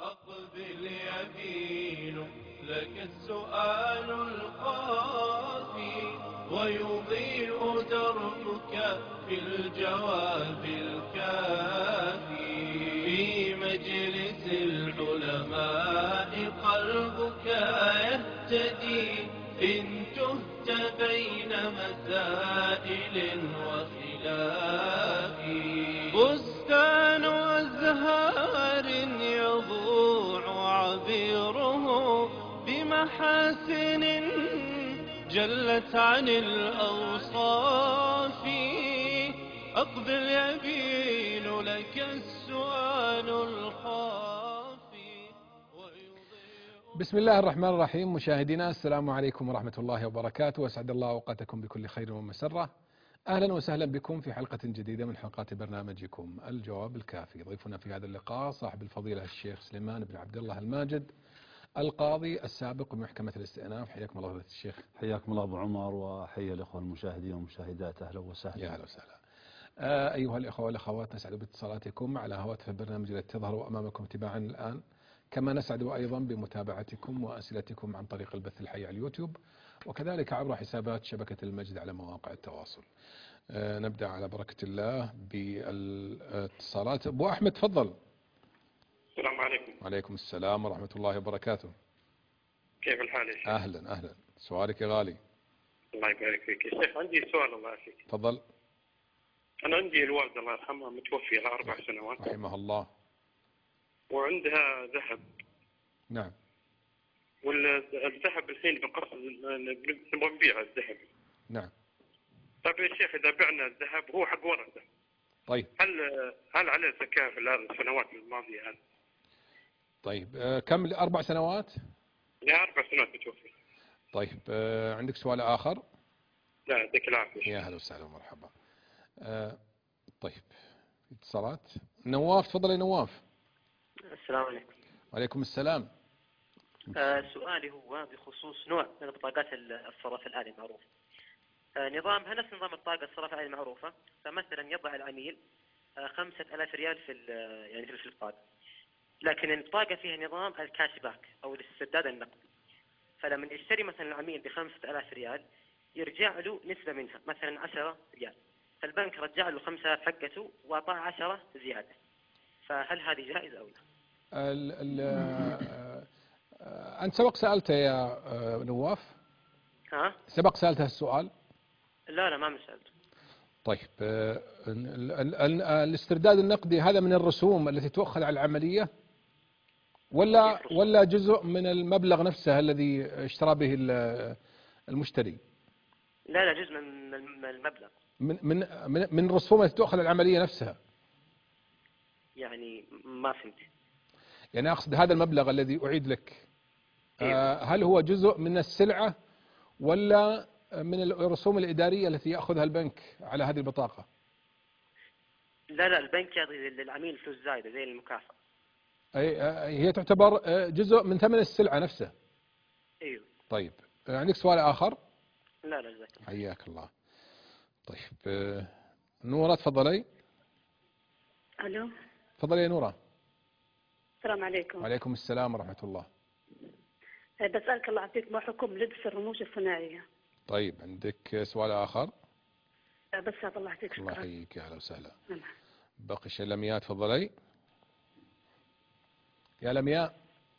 أقبل يمين لك السؤال القافي ويضيء دربك في الجواب الكافي. في مجلس العلماء قلبك يهتدي إن تهت بين مسائل وخلاف. بستان أزهار يضوع عبيره بمحاسن جلت عن الأوصاف. أقبل يبين لك السؤال الخافي. بسم الله الرحمن الرحيم. مشاهدينا السلام عليكم ورحمة الله وبركاته، وأسعد الله أوقاتكم بكل خير ومسرة. أهلا وسهلا بكم في حلقة جديدة من حلقات برنامجكم الجواب الكافي. ضيفنا في هذا اللقاء صاحب الفضيلة الشيخ سليمان بن عبد الله الماجد، القاضي السابق بمحكمة الاستئناف. حياكم الله فضيلة الشيخ. حياكم الله أبو عمر، وحيا الإخوة المشاهدين والمشاهدات. أهلا وسهلا. يا أهلا وسهلا. أيها الإخوة والأخوات، نسعد باتصالاتكم على هواتف البرنامج التي تظهر أمامكم تباعا الآن، كما نسعد أيضا بمتابعتكم وأسئلتكم عن طريق البث الحي على اليوتيوب، وكذلك عبر حسابات شبكة المجد على مواقع التواصل. نبدأ على بركة الله بالاتصالات. أبو أحمد تفضل. السلام عليكم. وعليكم السلام ورحمة الله وبركاته. كيف الحال يا شيخ؟ أهلا أهلا، سؤالك يا غالي. الله يبارك فيك يا شيخ. عندي سؤال الله يعافيك. تفضل. أنا عندي الوالدة الله يرحمها متوفية لها 4 سنوات. رحمها الله. وعندها ذهب. نعم. والذهب الحين بنقصد نبغى نبيع الذهب. نعم. طيب يا شيخ، إذا بعنا الذهب هو حق ورثة، طيب هل عليه زكاة في السنوات الماضية هذه؟ طيب كم 4 سنوات؟ لها 4 سنوات متوفية. طيب عندك سؤال آخر؟ لا يعطيك العافية. يا هلا وسهلا ومرحبا. طيب اتصالات. نواف تفضل يا نواف. السلام عليكم. وعليكم السلام. سؤالي هو بخصوص نوع من بطاقات الصرف الآلي المعروف. نظامها نفس نظام بطاقة الصرف الآلي المعروفة، فمثلا يضع العميل 5000 ريال في البطاقة، لكن البطاقة فيها نظام الكاش باك أو الاسترداد النقدي. فلما يشتري مثلا العميل ب5000 ريال يرجع له نسبة منها، مثلا 10 ريال، فالبنك رجع له 5000 حقته وأعطاه 10 زيادة. فهل هذه جائزة أو لا؟ أنت سبق سألته يا نواف؟ ها؟ سبق سألته السؤال؟ لا ما سألته. طيب الاسترداد النقدي هذا من الرسوم التي تؤخذ على العملية ولا جزء من المبلغ نفسه الذي اشترى به المشتري؟ لا جزء من المبلغ. من الرسوم التي تؤخذ على العملية نفسها. يعني ما فهمت. يعني أقصد هذا المبلغ الذي أعيد لك هل هو جزء من السلعة ولا من الرسوم الإدارية التي يأخذها البنك على هذه البطاقة؟ لا البنك يعطي للعميل فلوس زايدة زي المكافأة. هي تعتبر جزء من ثمن السلعة نفسه. ايوه. طيب عندك سؤال آخر؟ لا جزاك الله. حياك الله. طيب نورة تفضلي. الو. تفضلي يا نورة. السلام عليكم. وعليكم السلام ورحمة الله. بسألك الله يعطيك، ما حكم لبس الرموش الصناعية؟ طيب عندك سؤال آخر؟ بس الله يعطيك. شكرا. الله يحييك، يا أهلا وسهلا. بقي شيء. لمياء تفضلي. يا لمياء.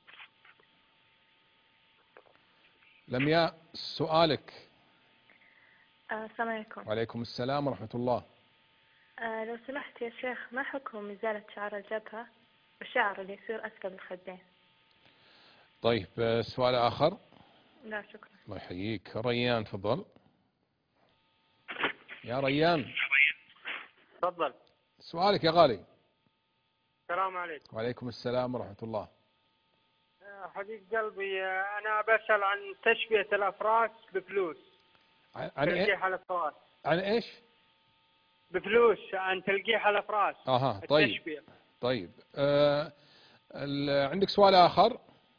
لمياء سؤالك. السلام عليكم. وعليكم السلام ورحمة الله. لو سمحت يا شيخ، ما حكم إزالة شعر الجبهة والشعر اللي يصير أسفل الخدين؟ طيب سؤال آخر؟ لا شكرا. الله يحييك. ريان تفضل. يا ريان. تفضل. سؤالك يا غالي. السلام عليكم. وعليكم السلام ورحمة الله. حبيب قلبي، أنا بسأل عن تشبية الأفراس بفلوس. عن تلقيح الأفراس. عن إيش؟ بفلوس، عن تلقيح الأفراس. طيب. التشبية. طيب عندك سؤال آخر؟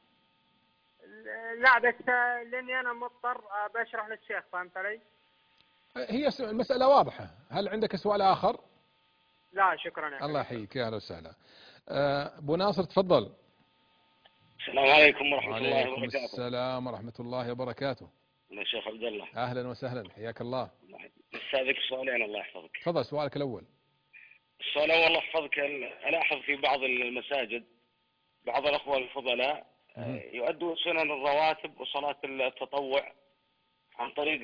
لا بس لأني أنا مضطر بشرح للشيخ، فهمت علي؟ هي المسألة واضحة. هل عندك سؤال آخر؟ لا شكرا يا الله يحييك، يا أهلا وسهلا. أبو ناصر تفضل. السلام عليكم ورحمة الله وعليكم وبركاته. السلام ورحمة الله وبركاته. يا شيخ عبد الله. أهلا وسهلا، حياك الله. استاذك سؤالين الله يحفظك. تفضل سؤالك الأول. السؤال الأول الله يحفظك، ألاحظ في بعض المساجد بعض الأخوة الفضلاء يؤدون سنن الرواتب وصلاة التطوع عن طريق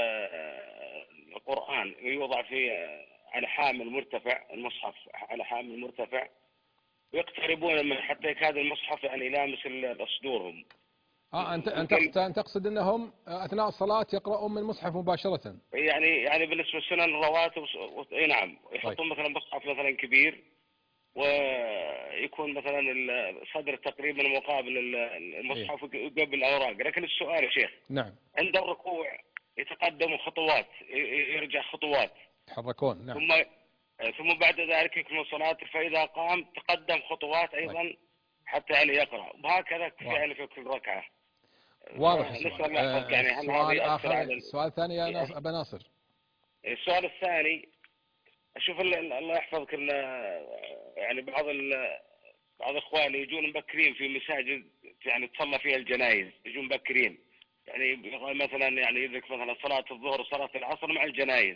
القرآن، يوضع في على حامل مرتفع، المصحف على حامل مرتفع، ويقتربون من حتى يكاد المصحف يعني يلامس صدورهم. أنت تقصد أنهم أثناء الصلاة يقرؤون من المصحف مباشرة؟ يعني بالنسبة لسنن الرواتب اي نعم، يحطون مثلا مصحف مثلا كبير ويكون مثلا الصدر تقريبا مقابل المصحف وقبل الأوراق. لكن السؤال يا شيخ، نعم، عند الركوع يتقدموا خطوات، يرجع خطوات، يتحركون، نعم، ثم بعد ذلك يكمل صلاته، فإذا قام تقدم خطوات أيضا حتى يعني يقرأ، وهكذا يعني في كل ركعة. واضح السؤال. يعني السؤال آخر، السؤال الثاني يا أبا ناصر. السؤال الثاني، أشوف الله يحفظك إن يعني بعض إخواني يجون مبكرين في مساجد يعني تصلى فيها الجنائز، يجون مبكرين، يعني مثلا يعني يدرك مثلا صلاة الظهر وصلاة العصر مع الجنائز.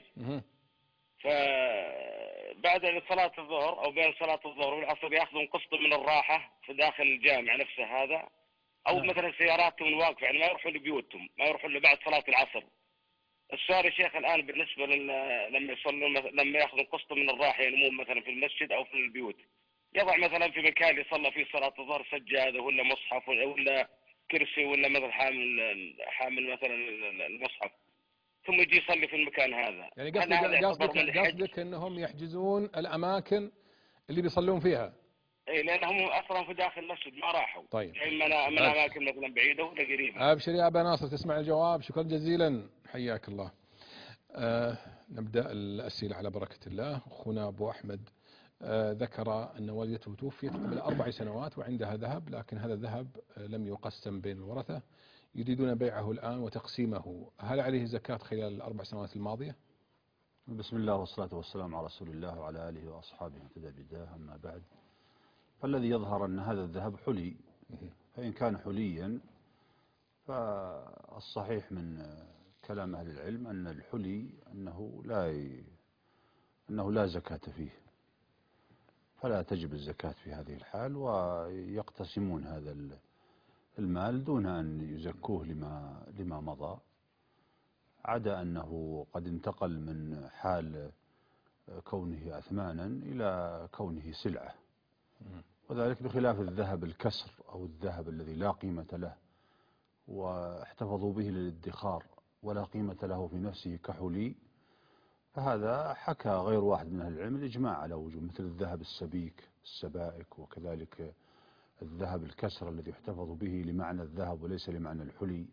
فبعد صلاة الظهر أو بين صلاة الظهر والعصر يأخذون قسط من الراحة في داخل الجامع نفسه هذا، أو مثلا سياراتهم واقفة، يعني ما يروحوا لبيوتهم، ما يروحوا إلا بعد صلاة العصر. السؤال يا شيخ الآن بالنسبة لما يصلون لما يأخذون قسط من الراحة ينمون مثلا في المسجد أو في البيوت، يضع مثلا في مكان يصلى فيه صلاة الظهر سجادة ولا مصحف ولا كرسي ولا مثلا حامل مثلا المصحف، ثم يجي يصلي في المكان هذا. يعني قصدك أنهم يحجزون الأماكن اللي بيصلون فيها؟ اي لانهم اصلا في داخل المسجد ما راحوا. طيب، اما من اماكن مثلا بعيده ولا قريبه. ابشر يا ابا ناصر، تسمع الجواب. شكرا جزيلا، حياك الله. نبدا الاسئله على بركه الله. اخونا ابو احمد ذكر ان والدته توفيت قبل 4 سنوات وعندها ذهب، لكن هذا الذهب لم يقسم بين الورثه، يريدون بيعه الان وتقسيمه، هل عليه زكاه خلال ال4 سنوات الماضيه؟ بسم الله والصلاه والسلام على رسول الله وعلى اله واصحابه اهتدى بهداه، اما بعد، فالذي يظهر أن هذا الذهب حلي، فإن كان حليا فالصحيح من كلام أهل العلم أن الحلي أنه لا زكاة فيه، فلا تجب الزكاة في هذه الحال، ويقتسمون هذا المال دون أن يزكوه لما مضى، عدا أنه قد انتقل من حال كونه أثمانا إلى كونه سلعة، وذلك بخلاف الذهب الكسر أو الذهب الذي لا قيمة له واحتفظوا به للادخار ولا قيمة له في نفسه كحلي، فهذا حكى غير واحد من أهل العلم الإجماع على وجود، مثل الذهب السبائك، وكذلك الذهب الكسر الذي يحتفظ به لمعنى الذهب وليس لمعنى الحلي.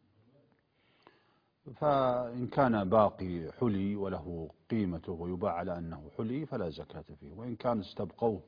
فإن كان باقي حلي وله قيمته ويباع على أنه حلي فلا زكاة فيه، وإن كان استبقوه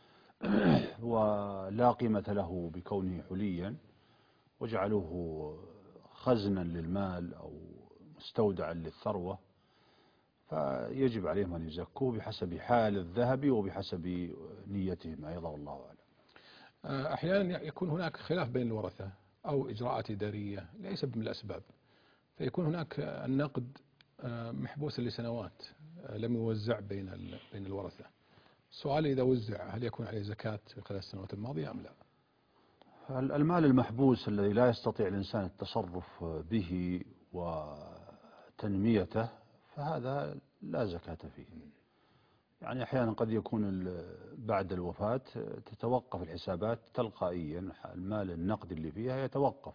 ولا قيمة له بكونه حليا وجعلوه خزنا للمال أو مستودعا للثروة، فيجب عليهم أن يزكوه بحسب حال الذهب وبحسب نيتهم أيضا، والله أعلم. أحيانا يكون هناك خلاف بين الورثة أو إجراءات إدارية لسبب من الأسباب، فيكون هناك النقد محبوس لسنوات لم يوزع بين الورثة. السؤال إذا وزع هل يكون عليه زكاة خلال السنوات الماضية أم لا؟ المال المحبوس الذي لا يستطيع الإنسان التصرف به وتنميته فهذا لا زكاة فيه. يعني أحيانا قد يكون بعد الوفاة تتوقف الحسابات تلقائيا، المال النقد اللي فيها يتوقف،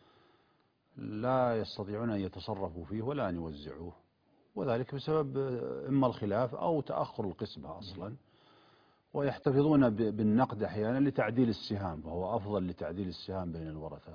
لا يستطيعون أن يتصرفوا فيه ولا أن يوزعوه، وذلك بسبب إما الخلاف أو تأخر القسمة أصلا، ويحتفظون بالنقد أحيانا لتعديل السهام، وهو أفضل لتعديل السهام بين الورثة.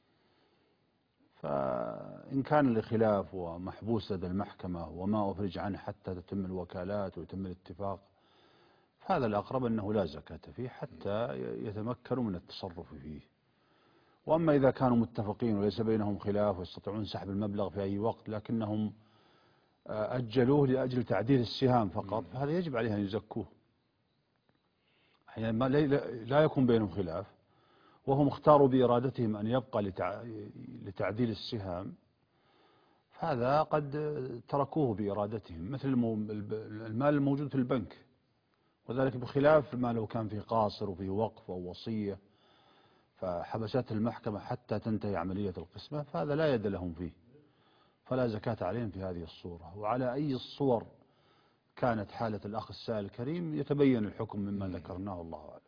فإن كان الخلاف ومحبوس لدى المحكمة وما أفرج عنه حتى تتم الوكالات ويتم الاتفاق، فهذا الأقرب أنه لا زكاة فيه حتى يتمكنوا من التصرف فيه. وأما إذا كانوا متفقين وليس بينهم خلاف ويستطيعون سحب المبلغ في أي وقت لكنهم أجلوه لأجل تعديل السهام فقط، فهذا يجب عليهم أن يزكوه. يعني لا يكون بينهم خلاف وهم اختاروا بإرادتهم أن يبقى لتعديل السهام، هذا قد تركوه بإرادتهم، مثل المال الموجود في البنك، وذلك بخلاف ما لو كان فيه قاصر وفيه وقف أو وصية فحبست المحكمة حتى تنتهي عملية القسمة، فهذا لا يد لهم فيه، فلا زكاة عليهم في هذه الصورة. وعلى أي الصور كانت حالة الأخ السائل الكريم يتبين الحكم مما ذكرناه، الله أعلم.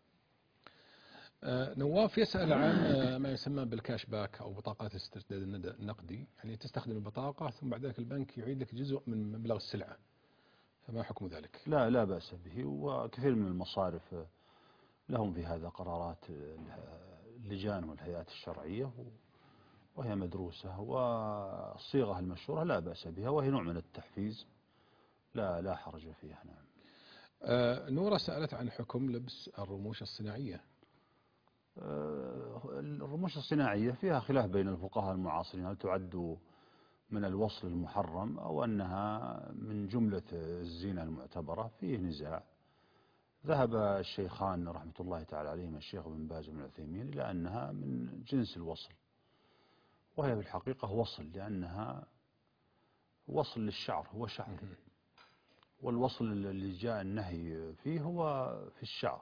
نواف يسأل عن ما يسمى بالكاش باك أو بطاقات الاسترداد النقدي، يعني تستخدم البطاقة ثم بعد ذلك البنك يعيد لك جزء من مبلغ السلعة، فما حكم ذلك؟ لا بأس به، وكثير من المصارف لهم في هذا قرارات اللجان والهيئات الشرعية وهي مدروسة، والصيغة المشهورة لا بأس بها، وهي نوع من التحفيز لا حرج فيها. نعم. نورة سألت عن حكم لبس الرموش الصناعية. الرموش الصناعية فيها خلاف بين الفقهاء المعاصرين، هل تعد من الوصل المحرم أو أنها من جملة الزينة المعتبرة، فيه نزاع. ذهب الشيخان رحمة الله تعالى عليهما الشيخ ابن باز وابن عثيمين إلى أنها من جنس الوصل، وهي في الحقيقة وصل، لأنها وصل للشعر، هو شعر، والوصل اللي جاء النهي فيه هو في الشعر،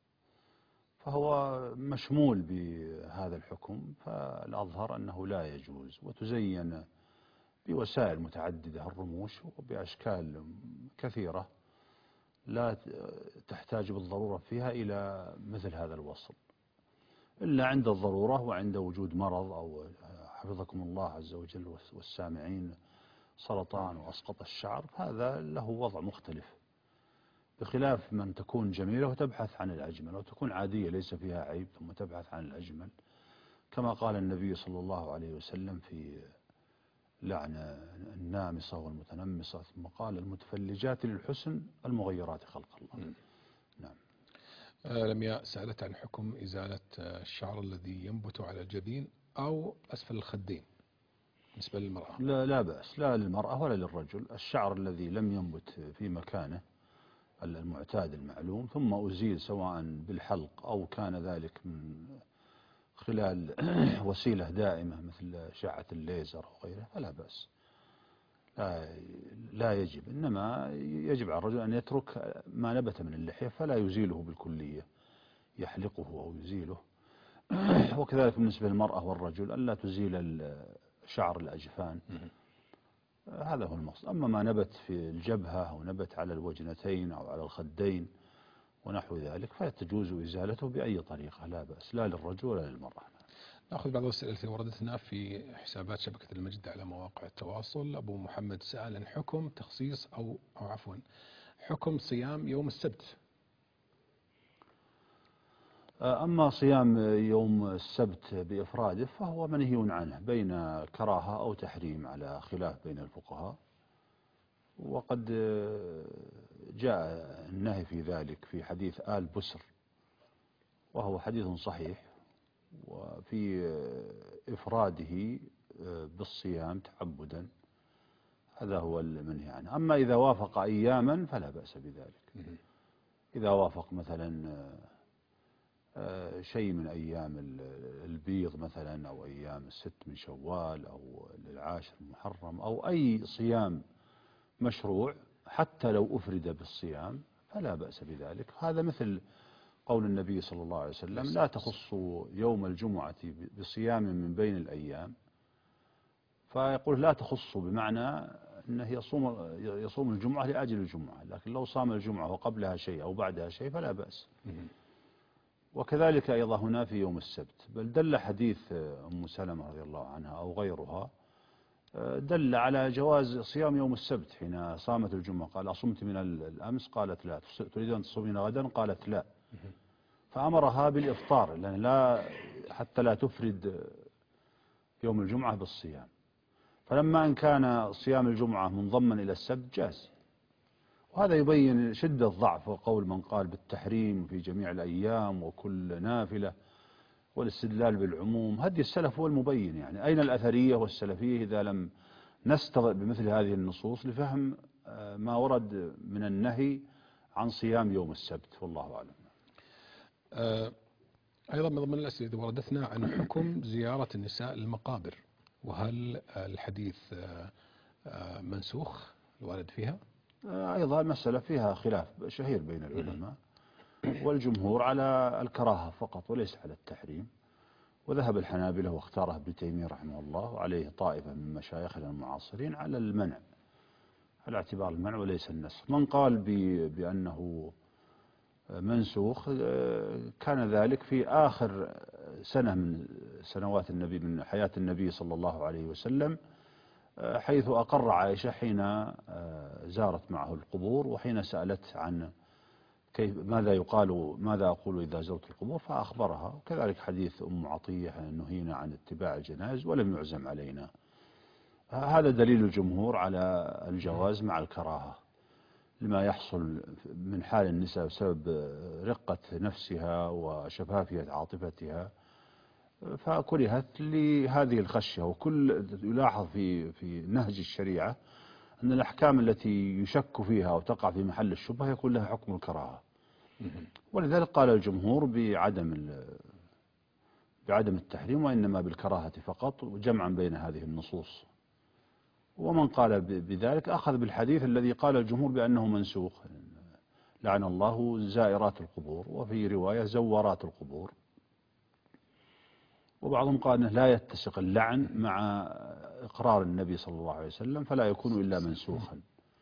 فهو مشمول بهذا الحكم، فالأظهر أنه لا يجوز. وتزين بوسائل متعددة الرموش وبأشكال كثيرة لا تحتاج بالضرورة فيها إلى مثل هذا الوصل، إلا عند الضرورة وعند وجود مرض أو حفظكم الله عز وجل والسامعين سرطان وأسقط الشعر، هذا له وضع مختلف، بخلاف من تكون جميلة وتبحث عن الأجمل، وتكون عادية ليس فيها عيب ثم تبحث عن الأجمل، كما قال النبي صلى الله عليه وسلم في لعن النامصة والمتنمصة، ثم قال المتفلجات للحسن المغيرات خلق الله. نعم. لمياء سألت عن حكم إزالة الشعر الذي ينبت على الجبين أو أسفل الخدين بالنسبة للمرأة. لا بأس، لا للمرأة ولا للرجل. الشعر الذي لم ينبت في مكانه المعتاد المعلوم ثم أزيل سواء بالحلق أو كان ذلك من خلال وسيلة دائمة مثل أشعة الليزر وغيره فلا بأس، لا يجب، إنما يجب على الرجل أن يترك ما نبت من اللحية فلا يزيله بالكلية، يحلقه أو يزيله. وكذلك بالنسبة للمرأة والرجل ألا تزيل شعر الأجفان، هذا هو المقصد. أما ما نبت في الجبهة أو نبت على الوجنتين أو على الخدين ونحو ذلك فتجوز إزالته بأي طريقة، لا بأس، لا للرجل ولا للمرأة. نأخذ بعض الأسئلة التي وردتنا في حسابات شبكة المجد على مواقع التواصل. أبو محمد سأل عن حكم تخصيص أو عفوا حكم صيام يوم السبت. أما صيام يوم السبت بإفراده فهو منهي عنه بين كراهة أو تحريم على خلاف بين الفقهاء، وقد جاء النهي في ذلك في حديث آل بسر وهو حديث صحيح، وفي إفراده بالصيام تعبدا، هذا هو المنهي عنه. أما إذا وافق أياما فلا بأس بذلك، إذا وافق مثلا شيء من أيام البيض مثلا أو أيام الست من شوال أو العاشر المحرم أو أي صيام مشروع حتى لو أفرد بالصيام فلا بأس بذلك. هذا مثل قول النبي صلى الله عليه وسلم لا تخصوا يوم الجمعة بصيام من بين الأيام، فيقول لا تخصوا بمعنى أنه يصوم الجمعة لأجل الجمعة، لكن لو صام الجمعة وقبلها شيء أو بعدها شيء فلا بأس. وكذلك أيضا هنا في يوم السبت، بل دل حديث أم سلمة رضي الله عنها أو غيرها دل على جواز صيام يوم السبت حين صامت الجمعة، قال أصمت من الأمس؟ قالت لا. تريد أن تصومين غدا؟ قالت لا. فأمرها بالإفطار لأن حتى لا تفرد يوم الجمعة بالصيام، فلما أن كان صيام الجمعة منضما إلى السبت جاز. وهذا يبين شدة ضعف وقول من قال بالتحريم في جميع الأيام وكل نافلة والاستدلال بالعموم. هدي السلف هو المبين، يعني أين الأثرية والسلفية إذا لم نستغل بمثل هذه النصوص لفهم ما ورد من النهي عن صيام يوم السبت، والله أعلم. أيضا من ضمن الأسئلة إذا وردتنا عن حكم زيارة النساء المقابر، وهل الحديث منسوخ الوارد فيها؟ أيضا المسألة فيها خلاف شهير بين العلماء، والجمهور على الكراهة فقط وليس على التحريم، وذهب الحنابلة واختاره ابن تيمية رحمه الله وعليه طائفة من مشايخنا المعاصرين على المنع، على اعتبار المنع وليس النسخ. من قال بأنه منسوخ كان ذلك في آخر سنة من سنوات النبي، من حياة النبي صلى الله عليه وسلم، حيث أقر عائشة حين زارت معه القبور، وحين سألت عن كيف ماذا أقول إذا زرت القبور، فأخبرها. وكذلك حديث أم عطية نهينا عن اتباع الجنائز ولم يعزم علينا. هذا دليل الجمهور على الجواز مع الكراهة لما يحصل من حال النساء بسبب رقة نفسها وشفافية عاطفتها، فكرهت لهذه الخشية. وكل يلاحظ في نهج الشريعة أن الأحكام التي يشك فيها وتقع في محل الشبهة يكون لها حكم الكراهة، ولذلك قال الجمهور بعدم التحريم وإنما بالكراهة فقط، جمعا بين هذه النصوص. ومن قال بذلك أخذ بالحديث الذي قال الجمهور بأنه منسوخ، لعن الله زائرات القبور، وفي رواية زوارات القبور. وبعضهم قال أنه لا يتسق اللعن مع إقرار النبي صلى الله عليه وسلم فلا يكون إلا منسوخا.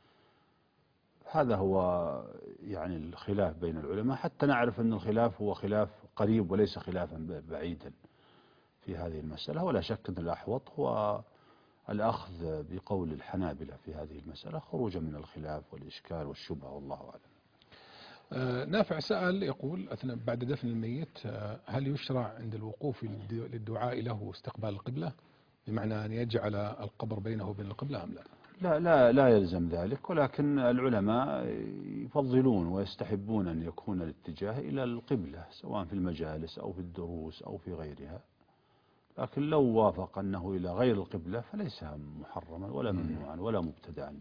هذا هو يعني الخلاف بين العلماء، حتى نعرف أن الخلاف هو خلاف قريب وليس خلافا بعيدا في هذه المسألة. ولا شك أن الأحوط هو الأخذ بقول الحنابلة في هذه المسألة خروجا من الخلاف والإشكال والشبهة، والله أعلم. نافع سأل يقول بعد دفن الميت هل يشرع عند الوقوف للدعاء له استقبال القبلة، بمعنى أن يجعل القبر بينه وبين القبلة أم لا؟ لا يلزم ذلك، ولكن العلماء يفضلون ويستحبون أن يكون الاتجاه إلى القبلة سواء في المجالس أو في الدروس أو في غيرها، لكن لو وافق أنه إلى غير القبلة فليس محرما ولا ممنوعا ولا مبتدعا.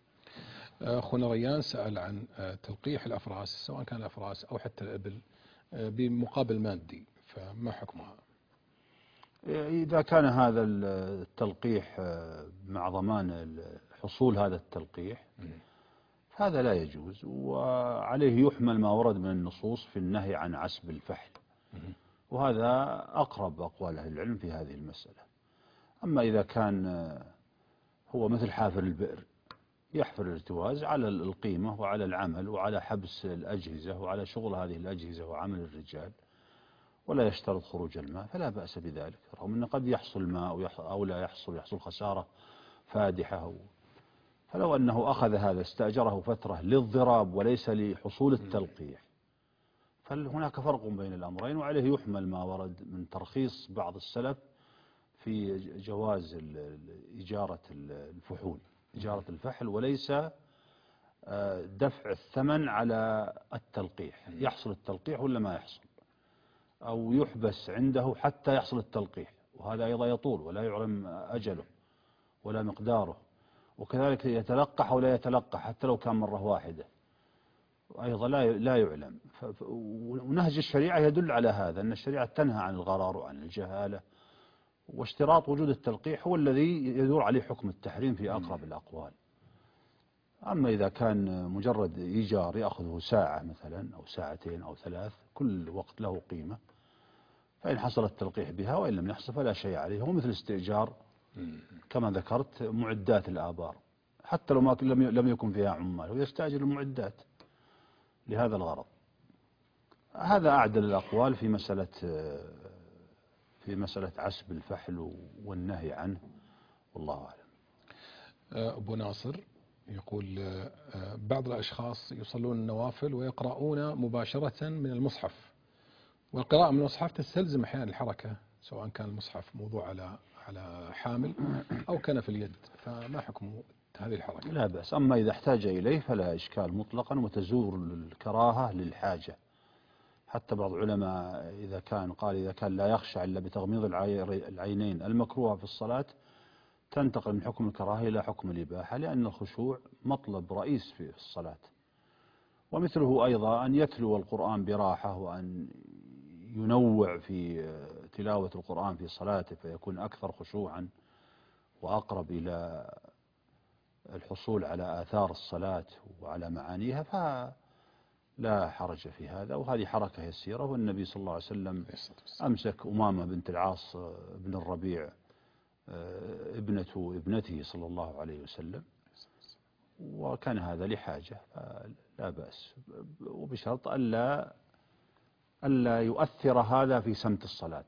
أخونا ريان سأل عن تلقيح الأفراس سواء كان الأفراس أو حتى الإبل بمقابل مادي، فما حكمها؟ إذا كان هذا التلقيح مع ضمان حصول هذا التلقيح هذا لا يجوز، وعليه يحمل ما ورد من النصوص في النهي عن عسب الفحل، وهذا أقرب أقوال أهل العلم في هذه المسألة. أما إذا كان هو مثل حافر البئر يحفر الارتواز على القيمة وعلى العمل وعلى حبس الأجهزة وعلى شغل هذه الأجهزة وعمل الرجال ولا يشترط خروج الماء، فلا بأس بذلك، رغم أنه قد يحصل ماء أو لا يحصل خسارة فادحة. فلو أنه أخذ هذا استأجره فترة للضراب وليس لحصول التلقيح، فهناك فرق بين الأمرين، وعليه يحمل ما ورد من ترخيص بعض السلف في جواز إجارة الفحول، إجارة الفحل، وليس دفع الثمن على التلقيح. يحصل التلقيح ولا ما يحصل، أو يحبس عنده حتى يحصل التلقيح، وهذا أيضا يطول ولا يعلم أجله ولا مقداره. وكذلك يتلقح ولا يتلقح حتى لو كان مرة واحدة، أيضا لا يعلم. ونهج الشريعة يدل على هذا، أن الشريعة تنهى عن الغرر وعن الجهالة، واشتراط وجود التلقيح هو الذي يدور عليه حكم التحريم في أقرب الأقوال. أما إذا كان مجرد إيجار يأخذه ساعة مثلا أو ساعتين أو ثلاث، كل وقت له قيمة، فإن حصل التلقيح بها وإن لم يحصل فلا شيء عليه. هو مثل استئجار كما ذكرت معدات الآبار، حتى لو لم يكن فيها عمال ويستأجر المعدات لهذا الغرض. هذا أعدل الأقوال في مسألة عسب الفحل والنهي عنه، والله أعلم. أبو ناصر يقول بعض الأشخاص يصلون النوافل ويقرؤون مباشرة من المصحف، والقراءة من المصحف تستلزم أحيانا الحركة، سواء كان المصحف موضوع على حامل أو كان في اليد، فما حكم هذه الحركة؟ لا بأس، أما إذا احتاج إليه فلا إشكال مطلقا، وتزور الكراهة للحاجة. حتى بعض العلماء إذا كان لا يخشع إلا بتغميض العينين المكروهة في الصلاة، تنتقل من حكم الكراهة إلى حكم الإباحة، لأن الخشوع مطلب رئيس في الصلاة. ومثله أيضا أن يتلو القرآن براحة، وأن ينوع في تلاوة القرآن في صلاته فيكون أكثر خشوعا وأقرب إلى الحصول على آثار الصلاة وعلى معانيها فلا حرج في هذا، وهذه حركة يسيرة. والنبي صلى الله عليه وسلم أمسك أمامة بنت العاص بن الربيع ابنته صلى الله عليه وسلم، وكان هذا لحاجة فلا بأس، وبشرط ألا يؤثر هذا في سمت الصلاة،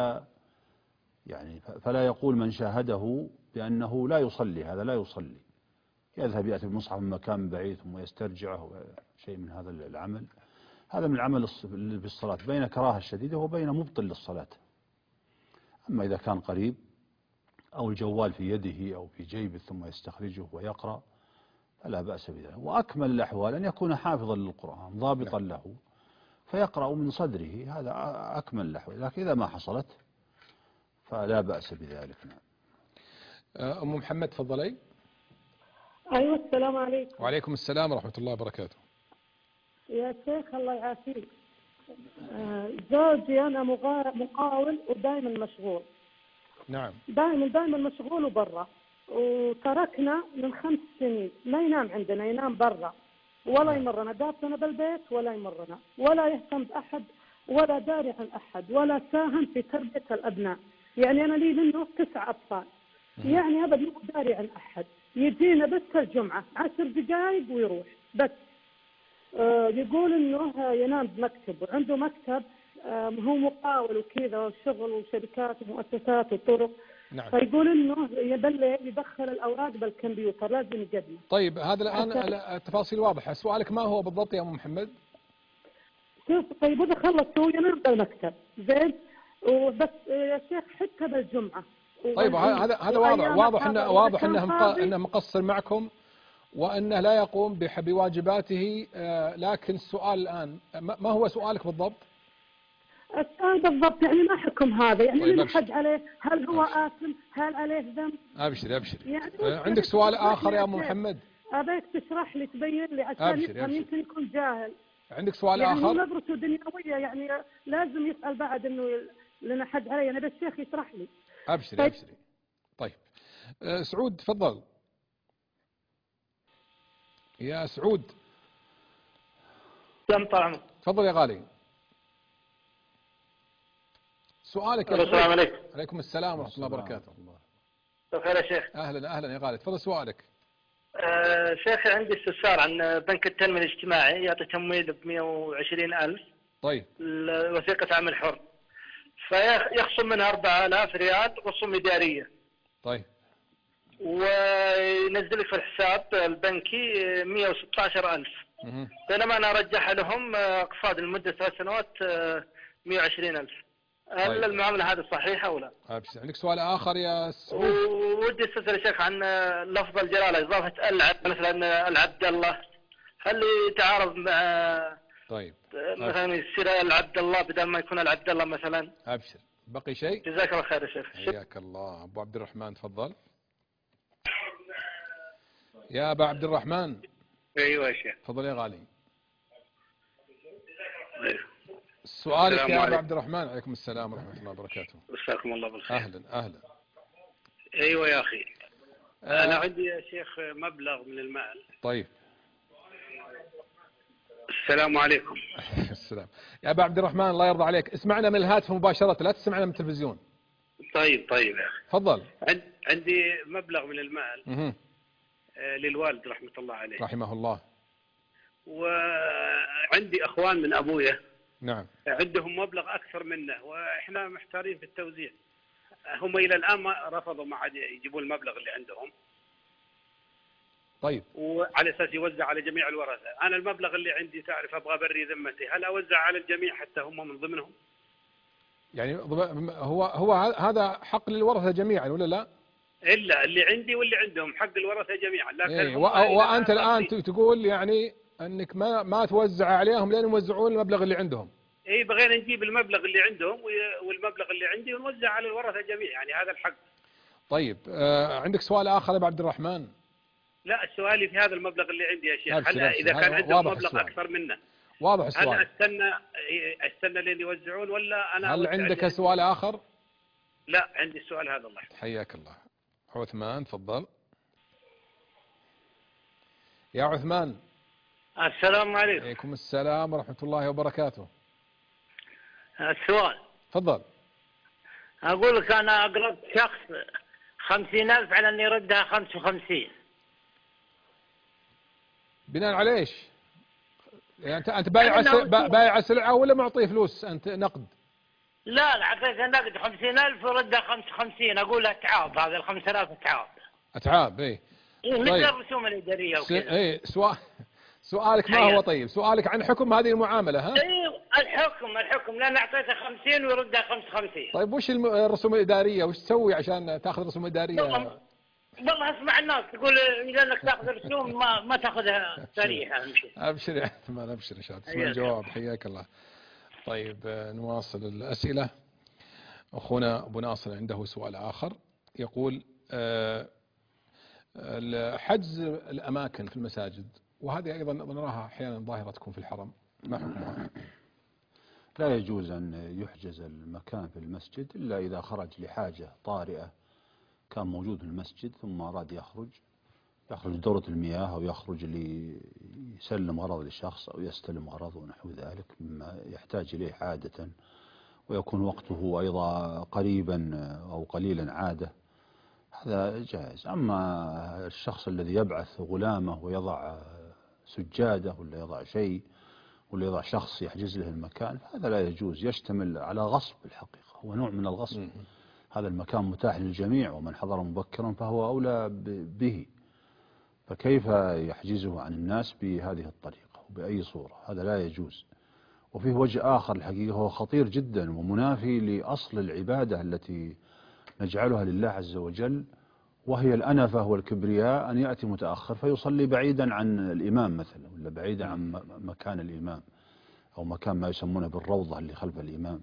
فلا يقول من شاهده بأنه لا يصلي، هذا لا يصلي، يذهب يأتي بالمصحف من مكان بعيد ثم يسترجعه، شيء من هذا العمل. هذا من العمل بالصلاة بين كراهة شديدة وبين مبطل للصلاة. أما إذا كان قريب أو الجوال في يده أو في جيبه ثم يستخرجه ويقرأ فلا بأس بذلك. وأكمل الأحوال أن يكون حافظا للقرآن ضابطا له فيقرأ من صدره، هذا أكمل الأحوال، لكن إذا ما حصلت فلا بأس بذلك. نعم. أم محمد تفضلي. أيوة السلام عليكم. وعليكم السلام ورحمة الله وبركاته. يا شيخ الله يعافيك، زوجي أنا مقاول ودائما مشغول. نعم. دائما مشغول وبرا، وتركنا من 5 سنين ما ينام عندنا، ينام برا ولا يمرنا، دافنا بالبيت ولا يمرنا ولا يهتم بأحد ولا داري عن أحد ولا ساهم في تربية الأبناء. يعني أنا لي منه 9 أطفال، يعني أبدا مو داري عن أحد، يجينا بس الجمعة 10 دقائق ويروح بس. يقول إنه ينام بمكتب وعنده مكتب، هو مقاول وكذا وشغل وشركات ومؤسسات وطرق. نعم. فيقول إنه يدخل الأوراق بالكمبيوتر لازم يقدم. طيب هذا الآن التفاصيل واضحة، سؤالك ما هو بالضبط يا أم محمد؟ شوف طيب إذا خلص هو ينام بالمكتب زين وبس يا شيخ حتى بالجمعة. طيب هذا واضح انه مقصر معكم وانه لا يقوم بواجباته، لكن السؤال الان ما هو سؤالك بالضبط؟ السؤال بالضبط يعني ما حكم هذا، يعني طيب الحد عليه، هل هو آثم؟ هل عليه ذنب؟ ابشري يعني عندك سؤال اخر يا ام محمد؟ ابيك تشرح لي تبين لي عشان يفهم، يمكن يكون جاهل. عندك سؤال يعني اخر؟ يعني نظرته دنيويه، يعني لازم يسال بعد انه لنا حد علي، انا بس الشيخ يشرح لي. ابشري. طيب سعود تفضل يا سعود. تفضل يا غالي، سؤالك يا السلام عليكم. عليكم السلام ورحمة الله وبركاته. بخير يا شيخ. أهلا يا غالي، تفضل سؤالك. شيخي عندي استفسار عن بنك التنمية الاجتماعي، يعطي تمويل ب 120,000. طيب. وثيقة عمل حر، فيخصم منها 4,000 ريال رسوم إدارية. طيب. وينزل لك في الحساب البنكي 116,000. بينما أنا أرجعها لهم أقساط لمدة 3 سنوات 120,000. هل طيب. المعاملة هذه صحيحة أو لا؟ أبشر. عندك سؤال آخر يا سعود؟ ودي استفسر يا شيخ عن لفظ الجلالة، إضافة مثلا العبد الله، هل يتعارض مع طيب مثلا يصير العبد الله بدل ما يكون العبد الله مثلا؟ أبشر. بقي شيء؟ جزاك الله خير يا شيخ. حياك الله. أبو عبد الرحمن تفضل. يا أبا عبد الرحمن. ايوه يا شيخ. تفضل يا غالي. سؤالك يا أبا عبد الرحمن. عليكم السلام ورحمة الله وبركاته. مساكم الله بالخير. أهلا. ايوه يا اخي. انا عندي يا شيخ مبلغ من المال. طيب. السلام عليكم. السلام. يا أبا عبد الرحمن الله يرضى عليك، اسمعنا من الهاتف مباشرة، لا تسمعنا من التلفزيون. طيب يا اخي. تفضل. عندي مبلغ من المال للوالد رحمة الله عليه. رحمه الله. وعندي اخوان من ابويا. نعم. عندهم مبلغ اكثر منه، واحنا محتارين في التوزيع. هم الى الان ما رفضوا ما عاد يجيبوا المبلغ اللي عندهم. طيب. وعلى اساس يوزع على جميع الورثه، انا المبلغ اللي عندي تعرف ابغى بري ذمتي، هل اوزع على الجميع حتى هم من ضمنهم؟ يعني هو هذا حق للورثه جميعا ولا لا؟ الا اللي عندي واللي عندهم حق الورثه جميعا، لكن وانت الان تقول يعني انك ما توزع عليهم لين يوزعون المبلغ اللي عندهم. اي بغينا نجيب المبلغ اللي عندهم والمبلغ اللي عندي ونوزع على الورثه جميعا، يعني هذا الحق. طيب عندك سؤال اخر يا ابو عبد الرحمن؟ لا، سؤالي في هذا المبلغ اللي عندي يا شيخ، هل اذا كان عندهم مبلغ اكثر منه واضح هل السؤال. استنى لين يوزعون ولا انا هل أوزع عندك لي؟ سؤال آخر؟ لا، عندي السؤال هذا. الله يحفظك. حياك الله. عثمان تفضل. يا عثمان. السلام عليكم. عليكم السلام ورحمة الله وبركاته. السؤال. تفضل. أقول لك أنا أقرضت شخص 50,000 على أن يردها 55. بناء على ايش؟ يعني انت بايع سلعة ولا معطيه فلوس انت نقد؟ لا أعطيته نقد 50,000 وردها 55. أقول أتعاب، هذا 5,000 أتعاب. اتعاب اي. مثل طيب. الرسوم الإدارية وكذا. اي سؤالك ما هو طيب؟ سؤالك عن حكم هذه المعاملة ها؟ ايوه الحكم لأن أعطيته 50 ويردها 55. طيب وش الرسوم الإدارية؟ وش تسوي عشان تاخذ رسوم إدارية؟ والله اسمع الناس تقول إذا انك تاخذ رسوم ما تاخذها صريحة. ابشر يا عثمان، ابشر ان شاء الله تسمع الجواب. حياك الله. طيب نواصل الأسئلة. أخونا أبو ناصر عنده سؤال آخر يقول حجز الأماكن في المساجد، وهذه أيضا نراها أحيانا ظاهرة تكون في الحرم، ما حكمها؟ لا يجوز أن يحجز المكان في المسجد إلا إذا خرج لحاجة طارئة، كان موجود في المسجد ثم أراد يخرج دورة المياه أو يخرج ليسلم غرض للشخص أو يستلم غرض ونحو ذلك مما يحتاج إليه عادة، ويكون وقته أيضا قريبا أو قليلا عادة، هذا جائز. أما الشخص الذي يبعث غلامه ويضع سجادة ولا يضع شيء ولا يضع شخص يحجز له المكان، هذا لا يجوز، يشتمل على غصب الحقيقة، هو نوع من الغصب. هذا المكان متاح للجميع ومن حضر مبكرا فهو أولى به، فكيف يحجزه عن الناس بهذه الطريقة وبأي صورة؟ هذا لا يجوز. وفيه وجه آخر الحقيقة هو خطير جدا ومنافي لأصل العبادة التي نجعلها لله عز وجل، وهي الأنفة والكبرياء، أن يأتي متأخر فيصلي بعيدا عن الإمام مثلا، ولا بعيدا عن مكان الإمام أو مكان ما يسمونه بالروضة اللي خلف الإمام،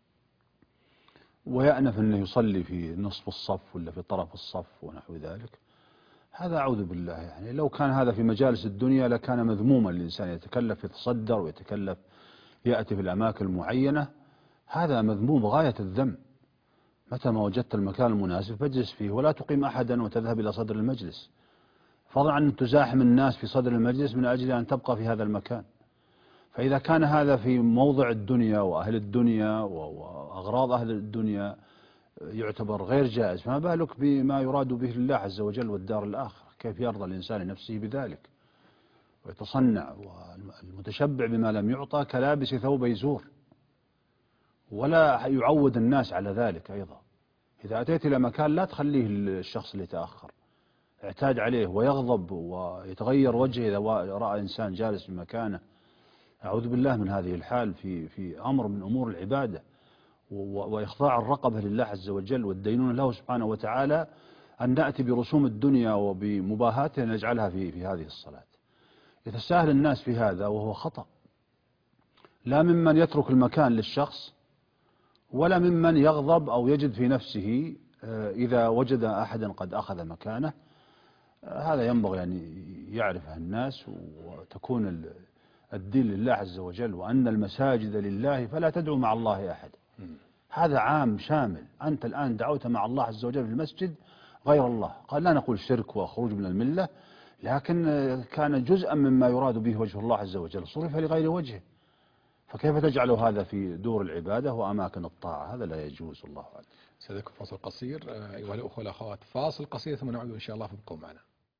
ويأنف أنه يصلي في نصف الصف ولا في طرف الصف ونحو ذلك. هذا أعوذ بالله، يعني لو كان هذا في مجالس الدنيا لكان مذموما، الإنسان يتكلف يتصدر ويتكلف يأتي في الأماكن المعينة، هذا مذموم غاية الذم. متى ما وجدت المكان المناسب فاجلس فيه، ولا تقيم أحدا وتذهب إلى صدر المجلس، فضلا عن أن تزاحم الناس في صدر المجلس من أجل أن تبقى في هذا المكان. فإذا كان هذا في موضع الدنيا وأهل الدنيا وأغراض أهل الدنيا يعتبر غير جائز، فما بالك بما يراد به الله عز وجل والدار الآخرة؟ كيف يرضى الإنسان لنفسه بذلك ويتصنع؟ والمتشبع بما لم يعطى كلابس ثوب يزور، ولا يعود الناس على ذلك أيضا. إذا أتيت إلى مكان لا تخليه الشخص اللي يتأخر، اعتاد عليه ويغضب ويتغير وجهه إذا رأى إنسان جالس في مكانه. أعوذ بالله من هذه الحال في أمر من أمور العبادة وإخضاع الرقبة لله عز وجل والدينون له سبحانه وتعالى، أن نأتي برسوم الدنيا وبمباهاتها نجعلها في هذه الصلاة. يتساهل الناس في هذا وهو خطأ، لا ممن يترك المكان للشخص ولا ممن يغضب أو يجد في نفسه إذا وجد أحدا قد أخذ مكانه. هذا ينبغي أن يعرفه الناس، وتكون الدين لله عز وجل، وأن المساجد لله فلا تدعو مع الله أحد. هذا عام شامل. أنت الآن دعوت مع الله عز وجل في المسجد غير الله، قال لا نقول شرك وخروج من الملة، لكن كان جزءا مما يراد به وجه الله عز وجل صرف لغير وجهه، فكيف تجعل هذا في دور العبادة وأماكن الطاعة؟ هذا لا يجوز. الله أعلم. سأذكر فاصل قصير أيها الأخوة والأخوات، فاصل قصير ثم نعود إن شاء الله، فابقوا معنا.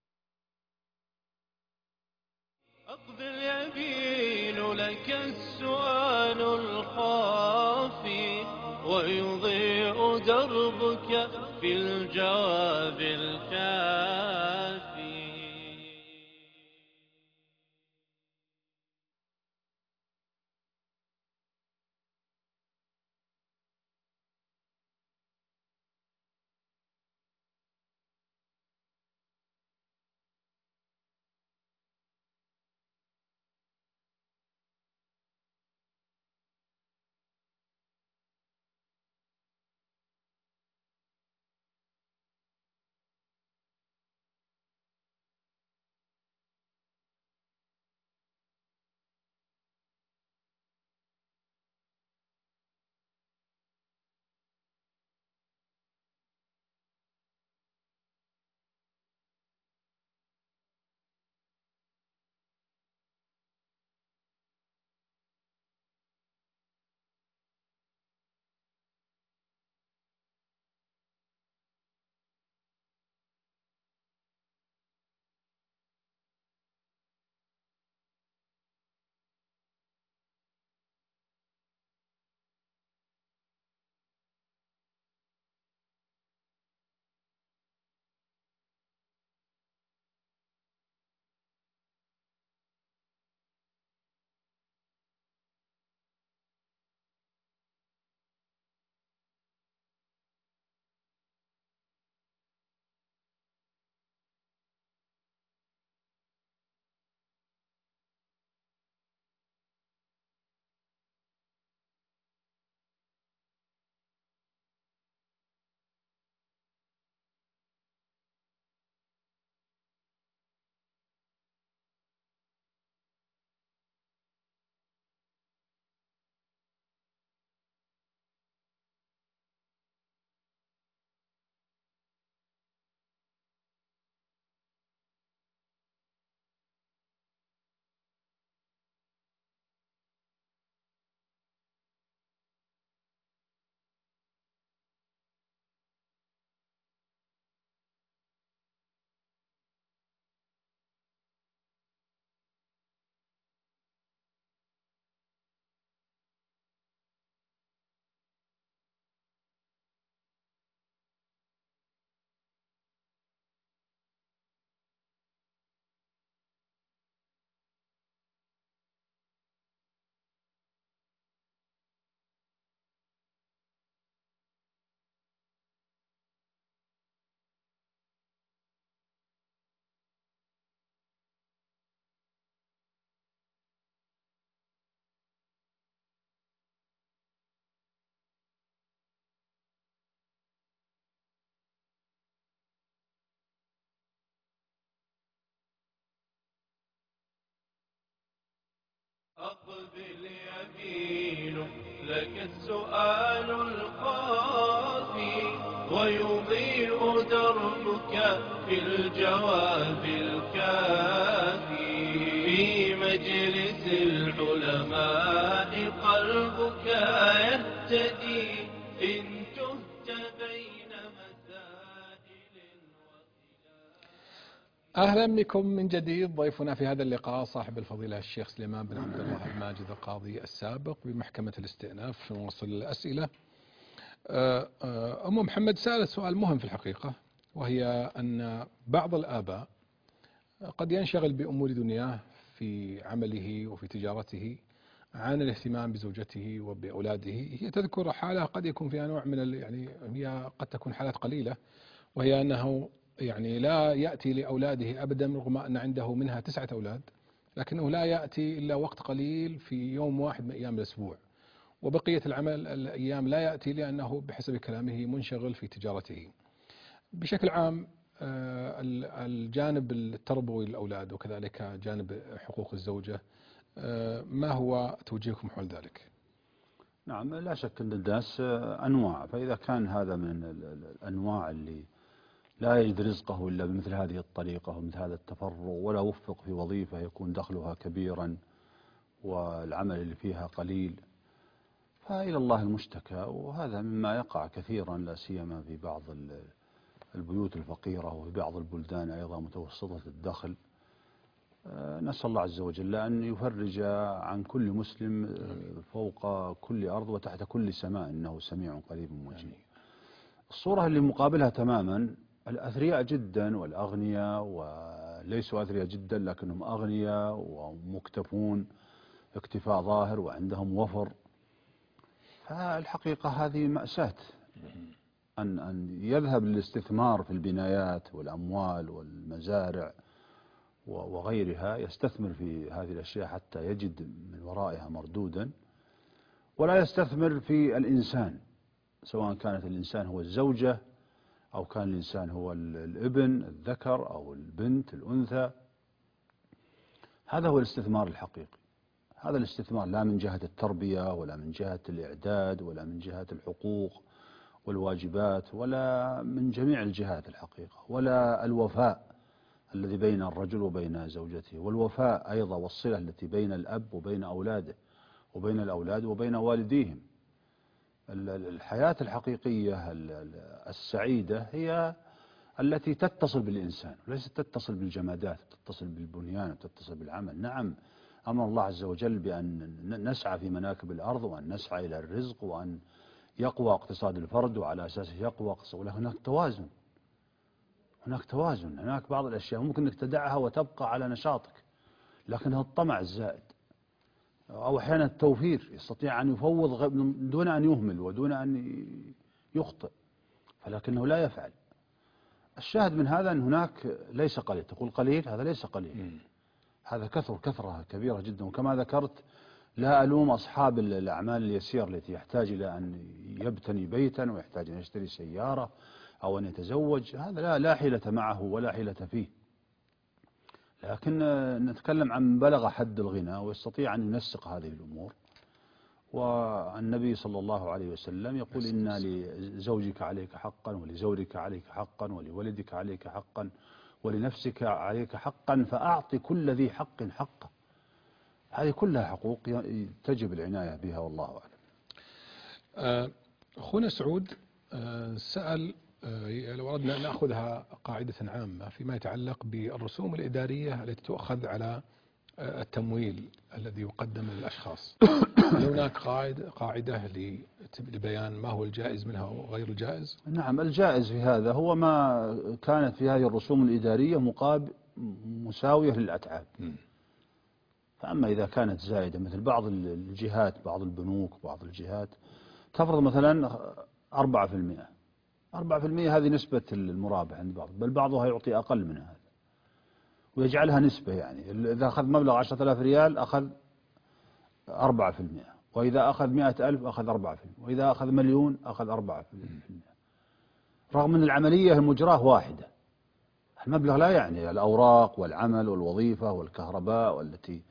أقبل يبين لك السؤال الخافي ويضيء دربك في الجواب الكافي. أقبل يمين لك السؤال الخافي ويضيء دربك في الجواب الكافي في مجلس العلماء قلبك يهتدي إن تهت بين مسائل أهلا بكم من جديد. ضيفنا في هذا اللقاء صاحب الفضيلة الشيخ سليمان بن عبد الله الماجد القاضي السابق بمحكمة الاستئناف. نواصل الأسئلة. أم محمد سألت سؤال مهم في الحقيقة، وهي أن بعض الآباء قد ينشغل بأمور دنياه في عمله وفي تجارته عن الاهتمام بزوجته وبأولاده. هي تذكر حالة قد يكون فيها نوع من يعني هي قد تكون حالات قليلة، وهي أنه يعني لا يأتي لأولاده أبدا رغم أن عنده منها 9 أولاد، لكنه لا يأتي إلا وقت قليل في يوم واحد من أيام الأسبوع، وبقية الأيام لا يأتي لأنه بحسب كلامه منشغل في تجارته. بشكل عام الجانب التربوي للأولاد وكذلك جانب حقوق الزوجة، ما هو توجيهكم حول ذلك؟ نعم، لا شك أن الناس أنواع، فإذا كان هذا من الأنواع اللي لا يجد رزقه إلا بمثل هذه الطريقة ومثل هذا التفرغ، ولا وفق في وظيفة يكون دخلها كبيرا والعمل اللي فيها قليل، فإلى الله المشتكى. وهذا مما يقع كثيرا، لا سيما في بعض البيوت الفقيرة وفي بعض البلدان أيضا متوسطة الدخل. نسأل الله عز وجل أن يفرج عن كل مسلم فوق كل أرض وتحت كل سماء، إنه سميع قريب مجيب. الصورة اللي مقابلها تماما الأثرياء جدا والأغنياء، وليسوا أثرياء جدا لكنهم أغنياء ومكتفون اكتفاء ظاهر وعندهم وفر. فالحقيقة هذه مأساة أن يذهب للاستثمار في البنايات والأموال والمزارع وغيرها، يستثمر في هذه الأشياء حتى يجد من ورائها مردودا، ولا يستثمر في الإنسان، سواء كانت الإنسان هو الزوجة أو كان الإنسان هو الابن الذكر أو البنت الأنثى. هذا هو الاستثمار الحقيقي. هذا الاستثمار لا من جهة التربية ولا من جهة الإعداد ولا من جهة الحقوق والواجبات ولا من جميع الجهات الحقيقة، ولا الوفاء الذي بين الرجل وبين زوجته، والوفاء أيضا والصلة التي بين الأب وبين أولاده وبين الأولاد وبين والديهم. الحياة الحقيقية السعيدة هي التي تتصل بالإنسان وليست تتصل بالجمادات، تتصل بالبنيان وتتصل بالعمل. نعم، أمر الله عز وجل بأن نسعى في مناكب الأرض وأن نسعى إلى الرزق وأن يقوى اقتصاد الفرد وعلى أساسه يقوى اقتصاد، ولكن هناك توازن. هناك بعض الأشياء ممكن أنك تدعها وتبقى على نشاطك، لكنها الطمع الزائد أو أحيانا التوفير، يستطيع أن يفوض دون أن يهمل ودون أن يخطئ، فلكنه لا يفعل. الشاهد من هذا أن هناك ليس قليل، تقول قليل، هذا ليس قليل، هذا كثرة كبيرة جدا. وكما ذكرت لا ألوم أصحاب الأعمال اليسير التي يحتاج إلى أن يبتني بيتا ويحتاج أن يشتري سيارة أو أن يتزوج، هذا لا حيلة معه ولا حيلة فيه. لكن نتكلم عن بلغ حد الغنى ويستطيع أن ينسق هذه الأمور. والنبي صلى الله عليه وسلم يقول إن لزوجك عليك حقا ولزوجك عليك حقا ولولدك عليك حقا ولنفسك عليك حقا فأعط كل ذي حق حقه. هذه كلها حقوق تجب العناية بها، والله أعلم. أخونا سعود سأل لو أردنا أن نأخذها قاعدة عامة فيما يتعلق بالرسوم الإدارية التي تؤخذ على التمويل الذي يقدم للأشخاص، هل هناك قاعدة لبيان ما هو الجائز منها وغير الجائز؟ نعم، الجائز في هذا هو ما كانت في هذه الرسوم الإدارية مساوية للأتعاب. فأما إذا كانت زائدة مثل بعض الجهات، بعض البنوك، بعض الجهات تفرض مثلا 4%، 4% هذه نسبة المرابح عند بعض، بل بعضها يعطي أقل من هذا ويجعلها نسبة. يعني إذا أخذ مبلغ 10,000 ريال أخذ 4%، وإذا أخذ 100,000 أخذ 4%، وإذا أخذ 1,000,000 أخذ 4%، رغم أن العملية المجراة واحدة. المبلغ لا يعني الأوراق والعمل والوظيفة والكهرباء والتي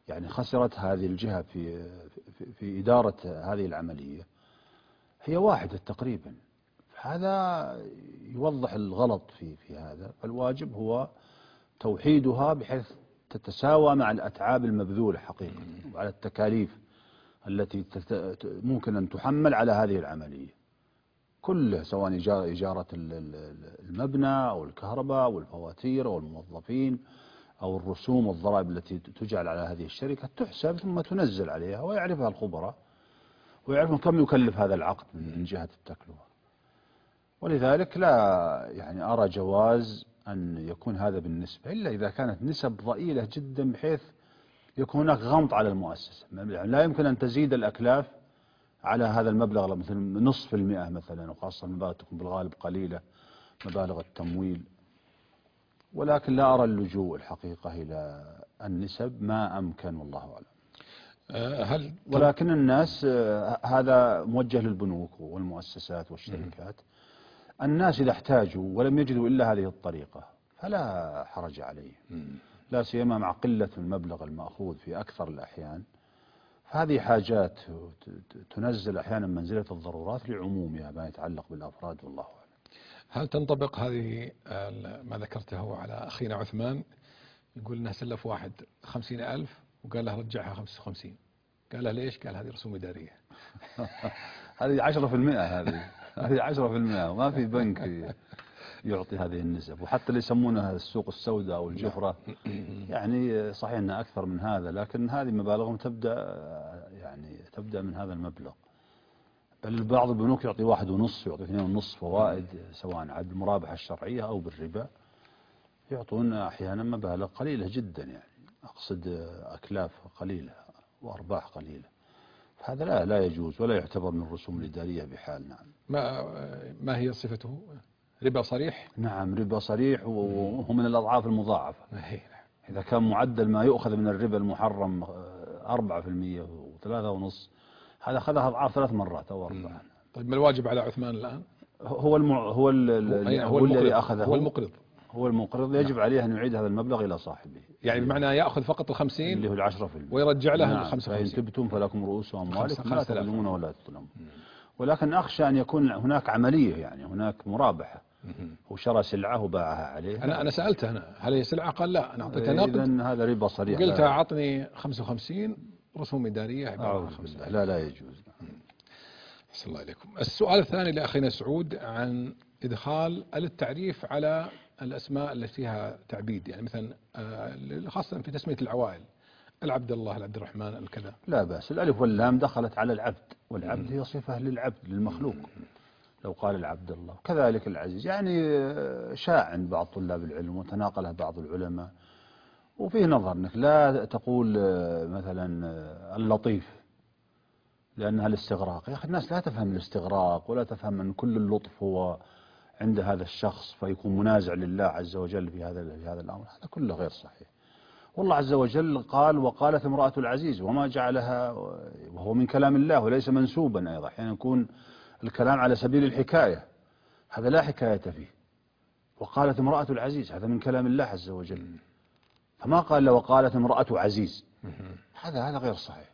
يعني خسرت هذه الجهة في إدارة هذه العملية هي واحدة تقريبا. هذا يوضح الغلط في هذا. فالواجب هو توحيدها بحيث تتساوى مع الأتعاب المبذولة حقيقة وعلى التكاليف التي ممكن أن تحمل على هذه العملية كلها، سواء إجارة المبنى أو الكهرباء أو الفواتير أو الموظفين أو الرسوم والضرائب التي تجعل على هذه الشركة، تحسب ثم تنزل عليها، ويعرفها الخبراء ويعرفون كم يكلف هذا العقد من جهة التكلفة. ولذلك لا يعني أرى جواز أن يكون هذا بالنسبة، إلا إذا كانت نسب ضئيلة جدا بحيث يكون هناك غمط على المؤسسة. يعني لا يمكن أن تزيد الأكلاف على هذا المبلغ، مثل 0.5% مثلا، وخاصة المبالغ تكون بالغالب قليلة، مبالغ التمويل. ولكن لا أرى اللجوء الحقيقة إلى النسب ما أمكن، والله أعلم. ولكن الناس، هذا موجه للبنوك والمؤسسات والشركات، الناس إذا احتاجوا ولم يجدوا إلا هذه الطريقة فلا حرج عليه، لا سيما مع قلة المبلغ المأخوذ في أكثر الأحيان. فهذه حاجات تنزل أحيانا منزلة الضرورات لعمومها ما يتعلق بالأفراد، والله أعلم. هل تنطبق هذه ما ذكرته على أخينا عثمان؟ يقول أنه سلف واحد 50,000 وقال له رجعها 55. قال له ليش؟ قال هذه رسوم إدارية. هذه 10%، هذه 10%، وما في بنك يعطي هذه النسب. وحتى اللي يسمونها السوق السوداء أو الجفرة، يعني صحيح أنها أكثر من هذا، لكن هذه مبالغهم تبدأ من هذا المبلغ. بل بعض البنوك يعطي 1.5، يعطي 2.5 فوائد، سواء على المرابحة الشرعية أو بالربا. يعطون أحيانا مبالغ قليلة جدا، يعني أقصد أكلاف قليلة وأرباح قليلة. هذا لا يجوز ولا يعتبر من الرسوم الإدارية بحال. نعم. ما هي صفته؟ ربا صريح؟ نعم، ربا صريح، وهو من الأضعاف المضاعفة. إذا كان معدل ما يؤخذ من الربا المحرم 4% و3.5، هذا أخذها أضعاف 3 مرات أو 4. طيب ما الواجب على عثمان الآن؟ هو الذي أخذه، هو المقرض يجب عليه أن يعيد هذا المبلغ إلى صاحبه. يعني بمعنى يأخذ فقط 50 اللي هو 10% ويرجع له نعم. 55. فإن تبتم فلكم رؤوس أموالكم لا تظلمون ولا تظلمون. ولكن أخشى أن يكون هناك عملية، يعني هناك مرابحة، وشرى سلعة وباعها عليه. أنا سألته هل هي سلعة؟ قال لا، أنا أعطيته نقد. إذن هذا ربا صريح. قلت أعطني 55 رسوم إدارية عبارة عن 5. لا يجوز. أحسن الله إليكم. السؤال الثاني لأخينا سعود عن إدخال التعريف على الأسماء التي فيها تعبيد، يعني مثلا خاصة في تسمية العوائل، العبد الله، العبد الرحمن، الكذا. لا بأس. الألف واللام دخلت على العبد، والعبد هي صفة للعبد للمخلوق. لو قال العبد الله. كذلك العزيز، يعني شاع عند بعض طلاب العلم وتناقله بعض العلماء، وفيه نظر أنك لا تقول مثلا اللطيف لأنها الاستغراق. يا أخي الناس لا تفهم الاستغراق، ولا تفهم أن كل اللطف هو عند هذا الشخص فيكون منازع لله عز وجل في هذا الأمر. هذا كله غير صحيح. والله عز وجل قال وقالت امرأة العزيز، وما جعلها، وهو من كلام الله وليس منسوبا أيضا. أحيانا يكون الكلام على سبيل الحكاية، هذا لا حكاية فيه. وقالت امرأة العزيز هذا من كلام الله عز وجل، فما قال وقالت امرأة عزيز، هذا غير صحيح.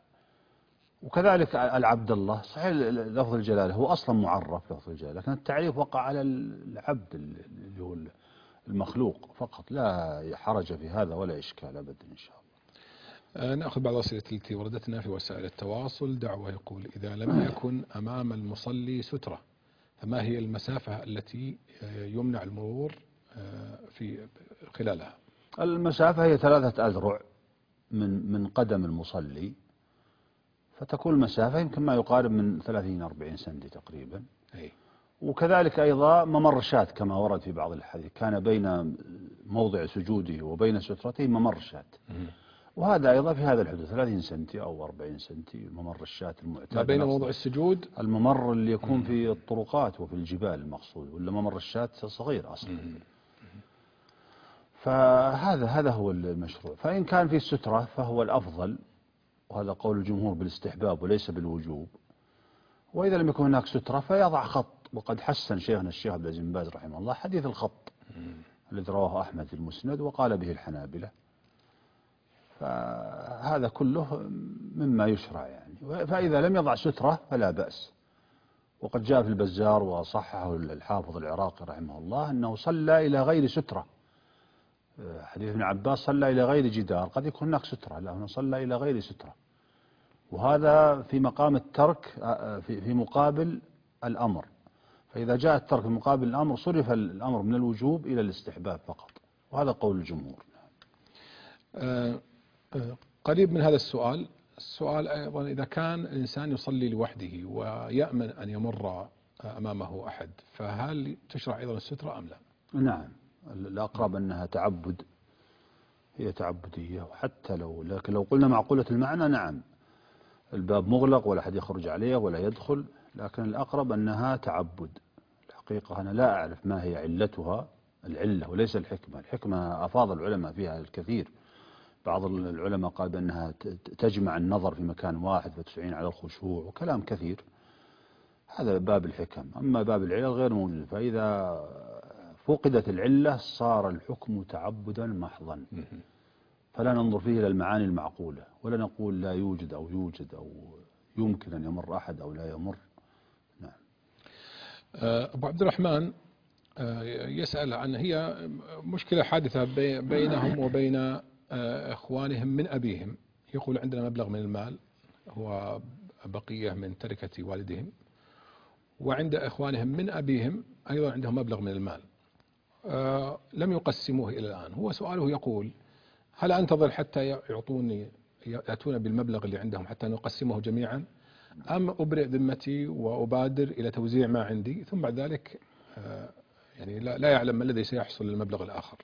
وكذلك العبد الله، صحيح لفظ الجلالة هو أصلا معرف لفظ الجلالة، لكن التعريف وقع على العبد اللي هو المخلوق فقط. لا حرج في هذا ولا إشكال أبدا إن شاء الله. نأخذ بعض الأسئلة التي وردتنا في وسائل التواصل. دعوة يقول: إذا لم يكن أمام المصلي سترة فما هي المسافة التي يمنع المرور في خلالها؟ المسافة هي 3 أذرع من قدم المصلي، فتكون المسافة يمكن ما يقارب من 30-40 سنتي تقريبا. وكذلك أيضا ممر شاة كما ورد في بعض الحديث، كان بين موضع سجوده وبين سترته ممر شاة، وهذا أيضا في هذا الحدود 30 سنتي أو 40 سنتي ممر الشاة المعتاد. ما بين موضع السجود، الممر اللي يكون في الطرقات وفي الجبال المقصود، ولا ممر الشاة صغير أصلا. فهذا هو المشروع. فإن كان في سترة فهو الأفضل، وهذا قول الجمهور بالاستحباب وليس بالوجوب. وإذا لم يكن هناك سترة فيضع خط. وقد حسن شيخنا الشيخ عبد العزيز بن باز رحمه الله حديث الخط الذي رواه أحمد في المسند وقال به الحنابلة. فهذا كله مما يشرع يعني. فإذا لم يضع سترة فلا بأس. وقد جاء في البزار وصححه الحافظ العراقي رحمه الله أنه صلى إلى غير سترة. حديث ابن عباس صلى إلى غير جدار، قد يكون هناك سترة، لأنه صلى إلى غير سترة، وهذا في مقام الترك في مقابل الأمر. فإذا جاء الترك في مقابل الأمر صرف الأمر من الوجوب إلى الاستحباب فقط، وهذا قول الجمهور. قريب من هذا السؤال أيضا، إذا كان الإنسان يصلي لوحده ويأمن أن يمر أمامه أحد، فهل تشرع أيضا السترة أم لا؟ نعم، الأقرب أنها تعبد، هي تعبدية، وحتى لكن لو قلنا معقولة المعنى نعم، الباب مغلق ولا أحد يخرج عليه ولا يدخل، لكن الأقرب أنها تعبد. الحقيقة أنا لا أعرف ما هي علتها، العلة وليس الحكمة. الحكمة أفاض العلماء فيها الكثير، بعض العلماء قال بأنها تجمع النظر في مكان واحد فتعين على الخشوع وكلام كثير، هذا باب الحكم. أما باب العلل غير موجود، فإذا فقدت العلة صار الحكم تعبدا محضا، فلا ننظر فيه إلى المعاني المعقولة، ولا نقول لا يوجد أو يوجد أو يمكن أن يمر أحد أو لا يمر. نعم. أبو عبد الرحمن يسأل عن، هي مشكلة حادثة بينهم وبين إخوانهم من أبيهم، يقول عندنا مبلغ من المال هو بقية من تركة والدهم، وعند إخوانهم من أبيهم أيضا عندهم مبلغ من المال لم يقسموه إلى الآن. هو سؤاله يقول: هل أنتظر حتى يأتون بالمبلغ اللي عندهم حتى نقسمه جميعا، أم أبرئ ذمتي وأبادر إلى توزيع ما عندي ثم بعد ذلك يعني لا يعلم ما الذي سيحصل للمبلغ الآخر؟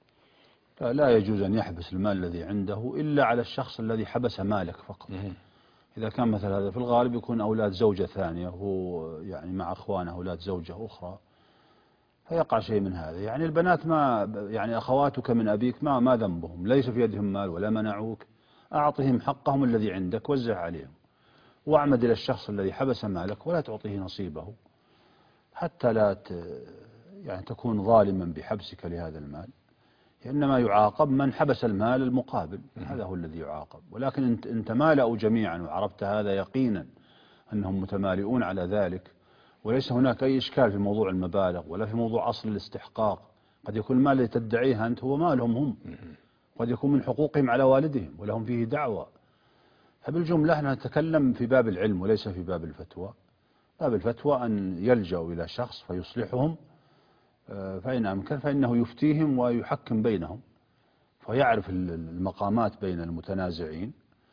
لا يجوز أن يحبس المال الذي عنده إلا على الشخص الذي حبس مالك فقط. إذا كان مثل هذا في الغالب يكون أولاد زوجة ثانية، هو يعني مع أخوانه أولاد زوجة أخرى، فيقع شيء من هذا. يعني البنات ما يعني أخواتك من أبيك ما ذنبهم، ليس في يدهم مال ولا منعوك، أعطهم حقهم الذي عندك، وزع عليهم، واعمد إلى الشخص الذي حبس مالك ولا تعطيه نصيبه، حتى لا يعني تكون ظالما بحبسك لهذا المال. إنما يعاقب من حبس المال المقابل، هذا هو الذي يعاقب. ولكن إن تمالأوا جميعا وعرفت هذا يقينا أنهم متمالئون على ذلك، وليس هناك أي إشكال في موضوع المبالغ ولا في موضوع أصل الاستحقاق، قد يكون المال الذي تدعيه أنت هو مالهم هم، قد يكون من حقوقهم على والدهم ولهم فيه دعوة. فبالجملة احنا نتكلم في باب العلم وليس في باب الفتوى. باب الفتوى أن يلجأوا إلى شخص فيصلحهم، فإن أمكن فإنه يفتيهم ويحكم بينهم، فيعرف المقامات بين المتنازعين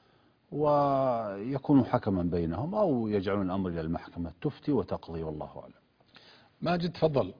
ويكون حكما بينهم، أو يجعلون الأمر إلى المحكمة تفتي وتقضي، والله أعلم. ماجد تفضل.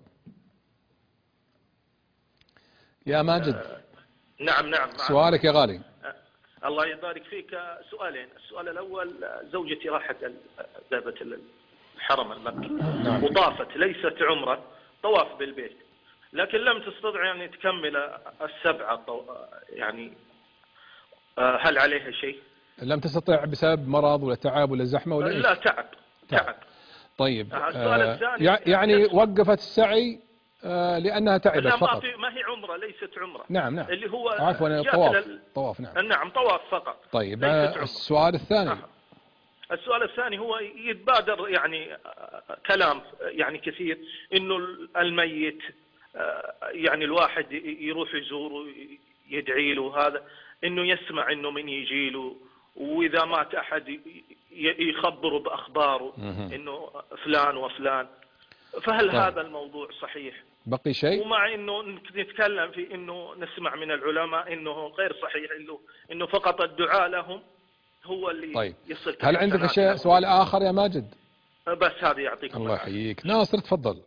يا ماجد. نعم. سؤالك يا غالي. الله يبارك فيك. سؤالين. السؤال الأول: زوجتي راحت ذهبت الحرم المكي وطافت، ليست عمرة، طواف بالبيت، لكن لم تستطع يعني تكمل السبعة، يعني هل عليها شيء؟ لم تستطع بسبب مرض ولا تعب ولا زحمة ولا لا، تعب. طيب يعني وقفت السعي لأنها تعبت فقط. ما هي عمرة، ليست عمرة. نعم. اللي هو عفوا طواف. نعم طواف فقط. طيب السؤال الثاني. السؤال الثاني هو يتبادر يعني كلام يعني كثير إنه الميت يعني الواحد يروح يزوره يدعي له، هذا إنه يسمع إنه من يجي له، وإذا مات أحد يخبره بأخباره إنه فلان وفلان. فهل هذا الموضوع صحيح؟ بقي شيء؟ ومع إنه نتكلم في إنه نسمع من العلماء إنه غير صحيح، إنه فقط الدعاء لهم هو اللي يصل. هل عندك سؤال آخر يا ماجد؟ بس هذا يعطيكم الله يحييك. ناصر تفضل.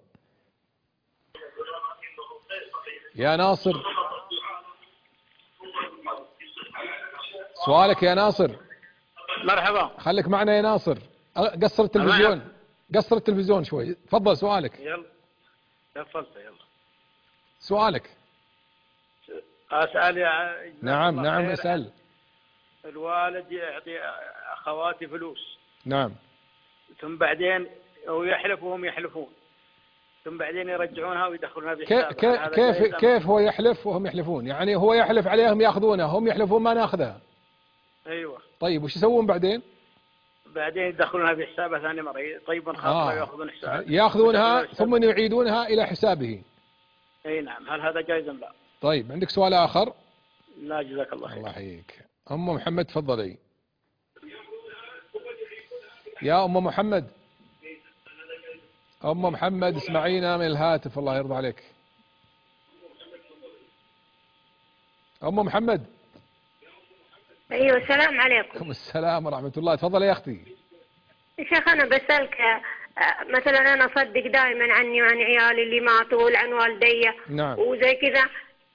يا ناصر سؤالك يا ناصر. مرحبا. خليك معنا يا ناصر، قصر التلفزيون، قصر التلفزيون شوي. تفضل سؤالك. يلا سؤالك. أسأل نعم اسأل. الوالد يعطي أخواتي فلوس، نعم، ثم بعدين هو يحلف وهم يحلفون، ثم بعدين يرجعونها ويدخلونها في كيف حساب. كيف هو يحلف وهم يحلفون؟ يعني هو يحلف عليهم ياخذونها، هم يحلفون ما ناخذها. ايوه. طيب وش يسوون بعدين؟ بعدين يدخلونها في حسابه ثاني مرة، طيب خاطر ياخذون حساب ياخذونها ثم يعيدونها إلى حسابه. اي نعم. هل هذا جائز ام لا؟ طيب عندك سؤال آخر؟ لا جزاك الله خير. الله يحييك. أم محمد تفضلي. يا أم محمد. أم محمد اسمعينا من الهاتف الله يرضى عليك. أم محمد. أيوة السلام عليكم. السلام ورحمة الله. تفضلي يا أختي. يا شيخ أنا بسألك مثلا أنا أصدق دائما عني وعن عيالي اللي ماتوا عن والدي. نعم. وزي كذا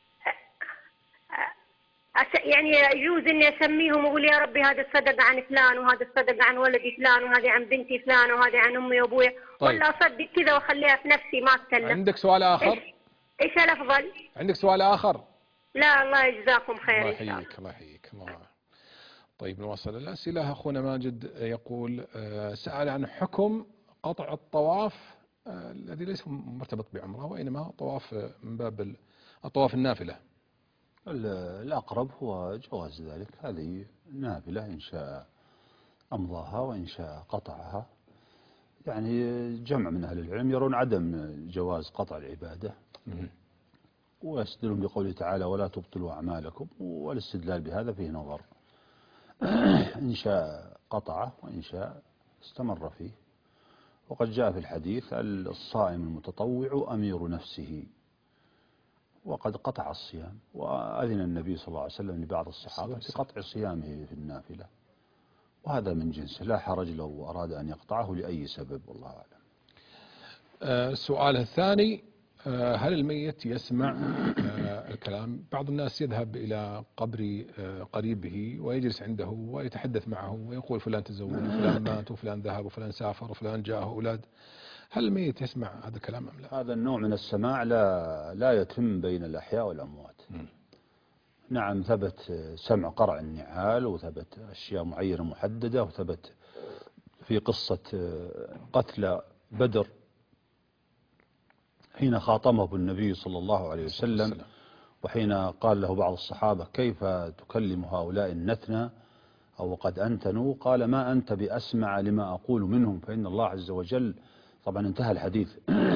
يعني يجوز إني أسميهم وأقول يا ربي هذا الصدق عن فلان وهذا الصدق عن ولدي فلان وهذا عن بنتي فلان وهذا عن أمي وأبويا. طيب. ولا أصدق كذا وأخليها في نفسي ما أتكلم. عندك سؤال آخر؟ إيش الأفضل؟ عندك سؤال آخر؟ لا الله يجزاكم خير. الله يحييك الله يحييك. طيب نواصل الأسئلة. أخونا ماجد يقول سأل عن حكم قطع الطواف الذي ليس مرتبط بعمره وإنما طواف من باب الطواف النافلة. الأقرب هو جواز ذلك، هذه نافلة إن شاء أمضاها وإن شاء قطعها. يعني جمع من أهل العلم يرون عدم جواز قطع العبادة ويستدلون بقوله تعالى ولا تبطلوا أعمالكم، والاستدلال بهذا فيه نظر. إن شاء قطعه وإن شاء استمر فيه. وقد جاء في الحديث الصائم المتطوع أمير نفسه، وقد قطع الصيام، وأذن النبي صلى الله عليه وسلم لبعض الصحابة في قطع صيامه في النافلة، وهذا من جنسه لا حرج لو أراد أن يقطعه لأي سبب والله أعلم. السؤال الثاني هل الميت يسمع الكلام؟ بعض الناس يذهب إلى قبر قريبه ويجلس عنده ويتحدث معه ويقول فلان تزوج وفلان مات وفلان ذهب وفلان سافر وفلان جاءه أولاد. هل الميت يسمع هذا الكلام أم لا؟ هذا النوع من السماع لا يتم بين الأحياء والأموات. نعم ثبت سمع قرع النعال، وثبت أشياء معينة محددة، وثبت في قصة قتل بدر حين خاطمه النبي صلى الله عليه وسلم، وحين قال له بعض الصحابة كيف تكلم هؤلاء النتنى أو قد أنتنوا، قال ما أنت بأسمع لما أقول منهم فإن الله عز وجل، طبعا انتهى الحديث،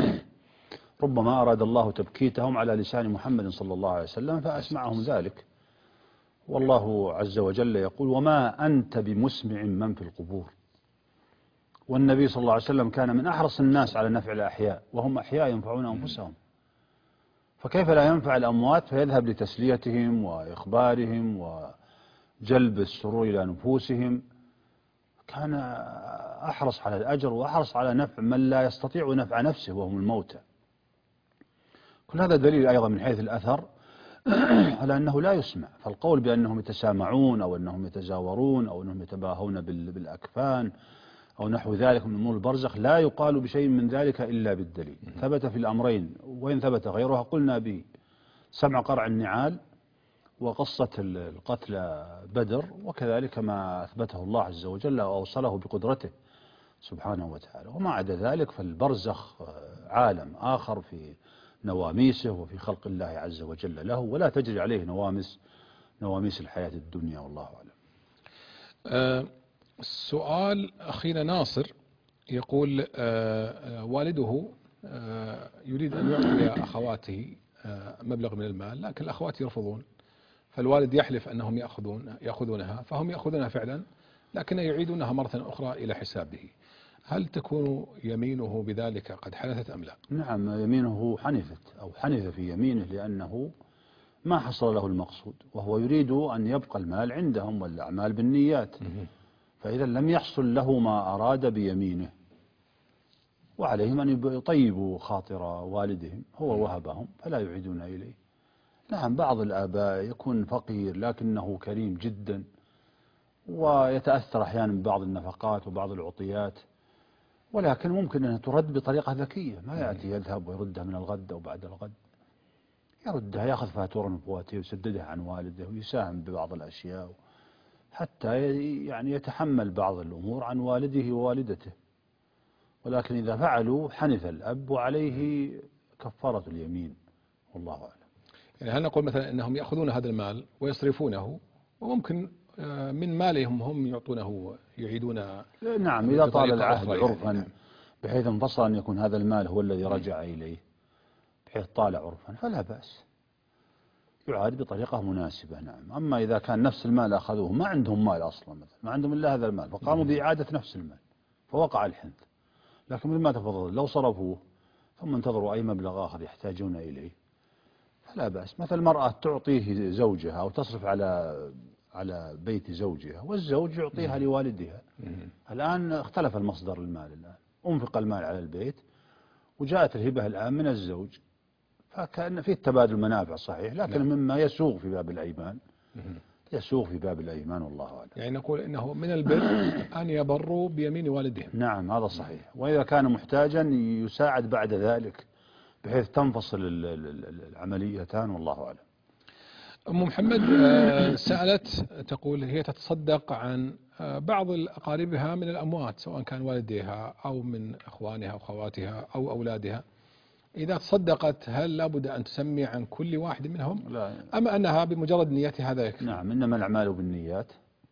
ربما أراد الله تبكيتهم على لسان محمد صلى الله عليه وسلم فأسمعهم ذلك. والله عز وجل يقول وما أنت بمسمع من في القبور. والنبي صلى الله عليه وسلم كان من أحرص الناس على نفع الأحياء، وهم أحياء ينفعون أنفسهم، فكيف لا ينفع الأموات فيذهب لتسليتهم وإخبارهم وجلب السرور إلى نفوسهم. كان أحرص على الأجر وأحرص على نفع من لا يستطيع نفع نفسه وهم الموتى. كل هذا دليل أيضا من حيث الأثر على أنه لا يسمع. فالقول بأنهم يتسامعون أو أنهم يتزاورون أو أنهم يتباهون بالأكفان أو نحو ذلك من أمور البرزخ لا يقال بشيء من ذلك إلا بالدليل. ثبت في الأمرين، وإن ثبت غيرها قلنا به، سمع قرع النعال وقصة القتل بدر، وكذلك ما أثبته الله عز وجل وأوصله بقدرته سبحانه وتعالى. وما عدا ذلك فالبرزخ عالم آخر في نواميسه وفي خلق الله عز وجل له، ولا تجري عليه نواميس الحياة الدنيا والله أعلم. السؤال أخينا ناصر يقول والده يريد أن يعطي أخواته مبلغ من المال، لكن الأخوات يرفضون، فالوالد يحلف أنهم يأخذونها، فهم يأخذونها فعلا لكن يعيدونها مرة أخرى إلى حسابه. هل تكون يمينه بذلك قد حدثت أم لا؟ نعم يمينه حنثت أو حنث في يمينه، لأنه ما حصل له المقصود، وهو يريد أن يبقى المال عندهم والأعمال بالنيات، فإذا لم يحصل له ما أراد بيمينه، وعليهم أن يطيبوا خاطر والدهم، هو وهبهم فلا يعيدون إليه. نعم بعض الآباء يكون فقير لكنه كريم جدا، ويتأثر أحيانا ببعض النفقات وبعض العطيات، ولكن ممكن أن ترد بطريقة ذكية، ما يأتي يذهب ويردها من الغد أو بعد الغد، يردها يأخذ فاتورة من فواتير ويسددها عن والده ويساهم ببعض الأشياء حتى يعني يتحمل بعض الأمور عن والده ووالدته. ولكن إذا فعلوا حنث الأب وعليه كفارة اليمين، والله أعلم. يعني هل نقول مثلا أنهم يأخذون هذا المال ويصرفونه، وممكن من مالهم هم يعطونه يعيدون؟ نعم، إذا طال العهد عرفا يعني بحيث انفصل أن يكون هذا المال هو الذي رجع إليه، بحيث طال عرفا فلا بأس، يعاد بطريقة مناسبة. نعم. أما إذا كان نفس المال أخذوه ما عندهم مال أصلا، مثلا ما عندهم إلا هذا المال فقاموا بإعادة نفس المال فوقع الحنث. لكن مثل ما تفضل لو صرفوه ثم انتظروا أي مبلغ آخر يحتاجون إليه فلا بأس. مثل المرأة تعطيه زوجها أو تصرف على بيت زوجها والزوج يعطيها لوالدها. الآن اختلف المصدر المال، الآن أنفق المال على البيت وجاءت الهبة الآن من الزوج، فكأن فيه تبادل منافع صحيح، لكن مما يسوغ في باب الأيمان، يسوغ في باب الأيمان، والله أعلم. يعني نقول إنه من البر أن يبروا بيمين والدهم. نعم هذا صحيح، وإذا كان محتاجا يساعد بعد ذلك بحيث تنفصل العمليتان، والله أعلم. أم محمد سألت تقول هي تتصدق عن بعض أقاربها من الأموات، سواء كان والديها أو من أخوانها أو خواتها أو أولادها. إذا تصدقت هل لابد أن تسمي عن كل واحد منهم؟ لا، أما أنها بمجرد نيتها هذا يكفي؟ نعم، إنما الأعمال بالنيات،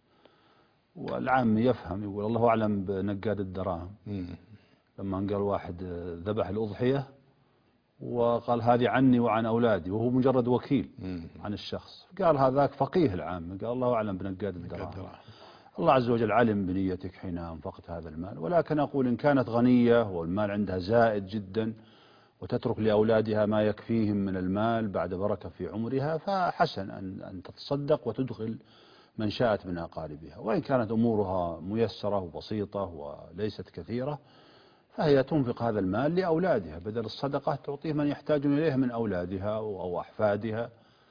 والعام يفهم يقول الله أعلم بنقاد الدراهم. لما قال واحد ذبح الأضحية وقال هذه عني وعن أولادي وهو مجرد وكيل عن الشخص، قال هذاك فقيه العام، قال الله أعلم بنقاد الدراهم. الله عز وجل علم بنيتك حين أنفقت هذا المال، ولكن أقول إن كانت غنية والمال عندها زائد جدا وتترك لأولادها ما يكفيهم من المال بعد بركة في عمرها، فحسن أن تتصدق وتدخل من شاءت من أقاربها. وإن كانت أمورها ميسرة وبسيطة وليست كثيرة فهي تنفق هذا المال لأولادها، بدل الصدقة تعطيه من يحتاج إليه من أولادها أو أحفادها،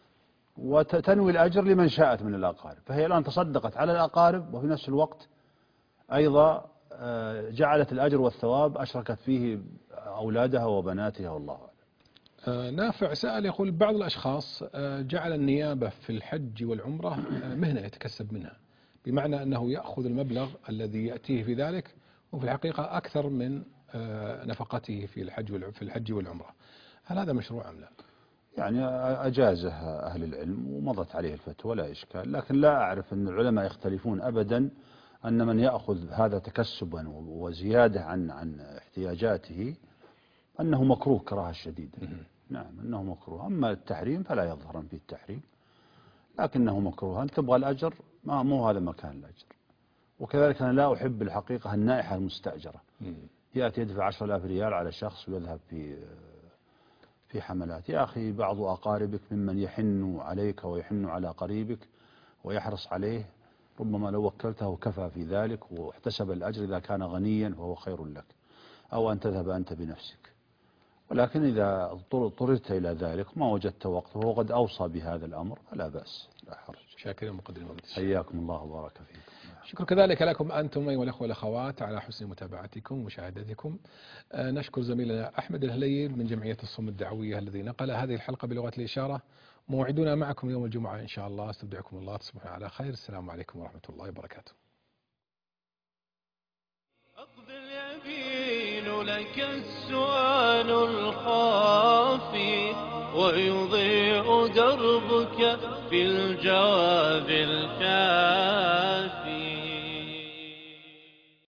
وتنوي الأجر لمن شاءت من الأقارب. فهي الآن تصدقت على الأقارب وفي نفس الوقت أيضا جعلت الأجر والثواب أشركت فيه أولادها وبناتها، والله أعلم. نافع سأل يقول بعض الأشخاص جعل النيابة في الحج والعمرة مهنة يتكسب منها، بمعنى أنه يأخذ المبلغ الذي يأتيه في ذلك وفي الحقيقة أكثر من نفقته في الحج والعمرة. هل هذا مشروع أم لا؟ يعني أجازه أهل العلم ومضت عليه الفتوى لا إشكال، لكن لا أعرف أن العلماء يختلفون أبدا أن من يأخذ هذا تكسبا وزيادة عن احتياجاته أنه مكروه كراهة شديدة. نعم أنه مكروه. أما التحريم فلا يظهر فيه التحريم، لكنه مكروه. أنت تبغى الأجر مو هذا مكان الأجر. وكذلك أنا لا أحب الحقيقة النائحة المستأجرة، يأتي يدفع 10,000 ريال على شخص ويذهب في حملات. يا أخي بعض أقاربك ممن يحن عليك ويحن على قريبك ويحرص عليه، ربما لو وكلته كفى في ذلك واحتسب الأجر إذا كان غنيا فهو خير لك، أو أن تذهب أنت بنفسك. ولكن إذا اضطررت إلى ذلك ما وجدت وقت وهو قد أوصى بهذا الأمر فلا بأس، لا حرج. شاكرا مقدم المجلس. حياكم الله وبارك فيكم. شكرا كذلك لكم أنتم أيها الأخوة والأخوات على حسن متابعتكم ومشاهدتكم. نشكر زميلنا أحمد الهليل من جمعية الصم الدعوية الذي نقل هذه الحلقة بلغة الإشارة. موعدنا معكم يوم الجمعة إن شاء الله. استودعكم الله، تصبحوا على خير. السلام عليكم ورحمة الله وبركاته. أقبل يبين لك السؤال الخافي ويضيء دربك في الجواب الكافي.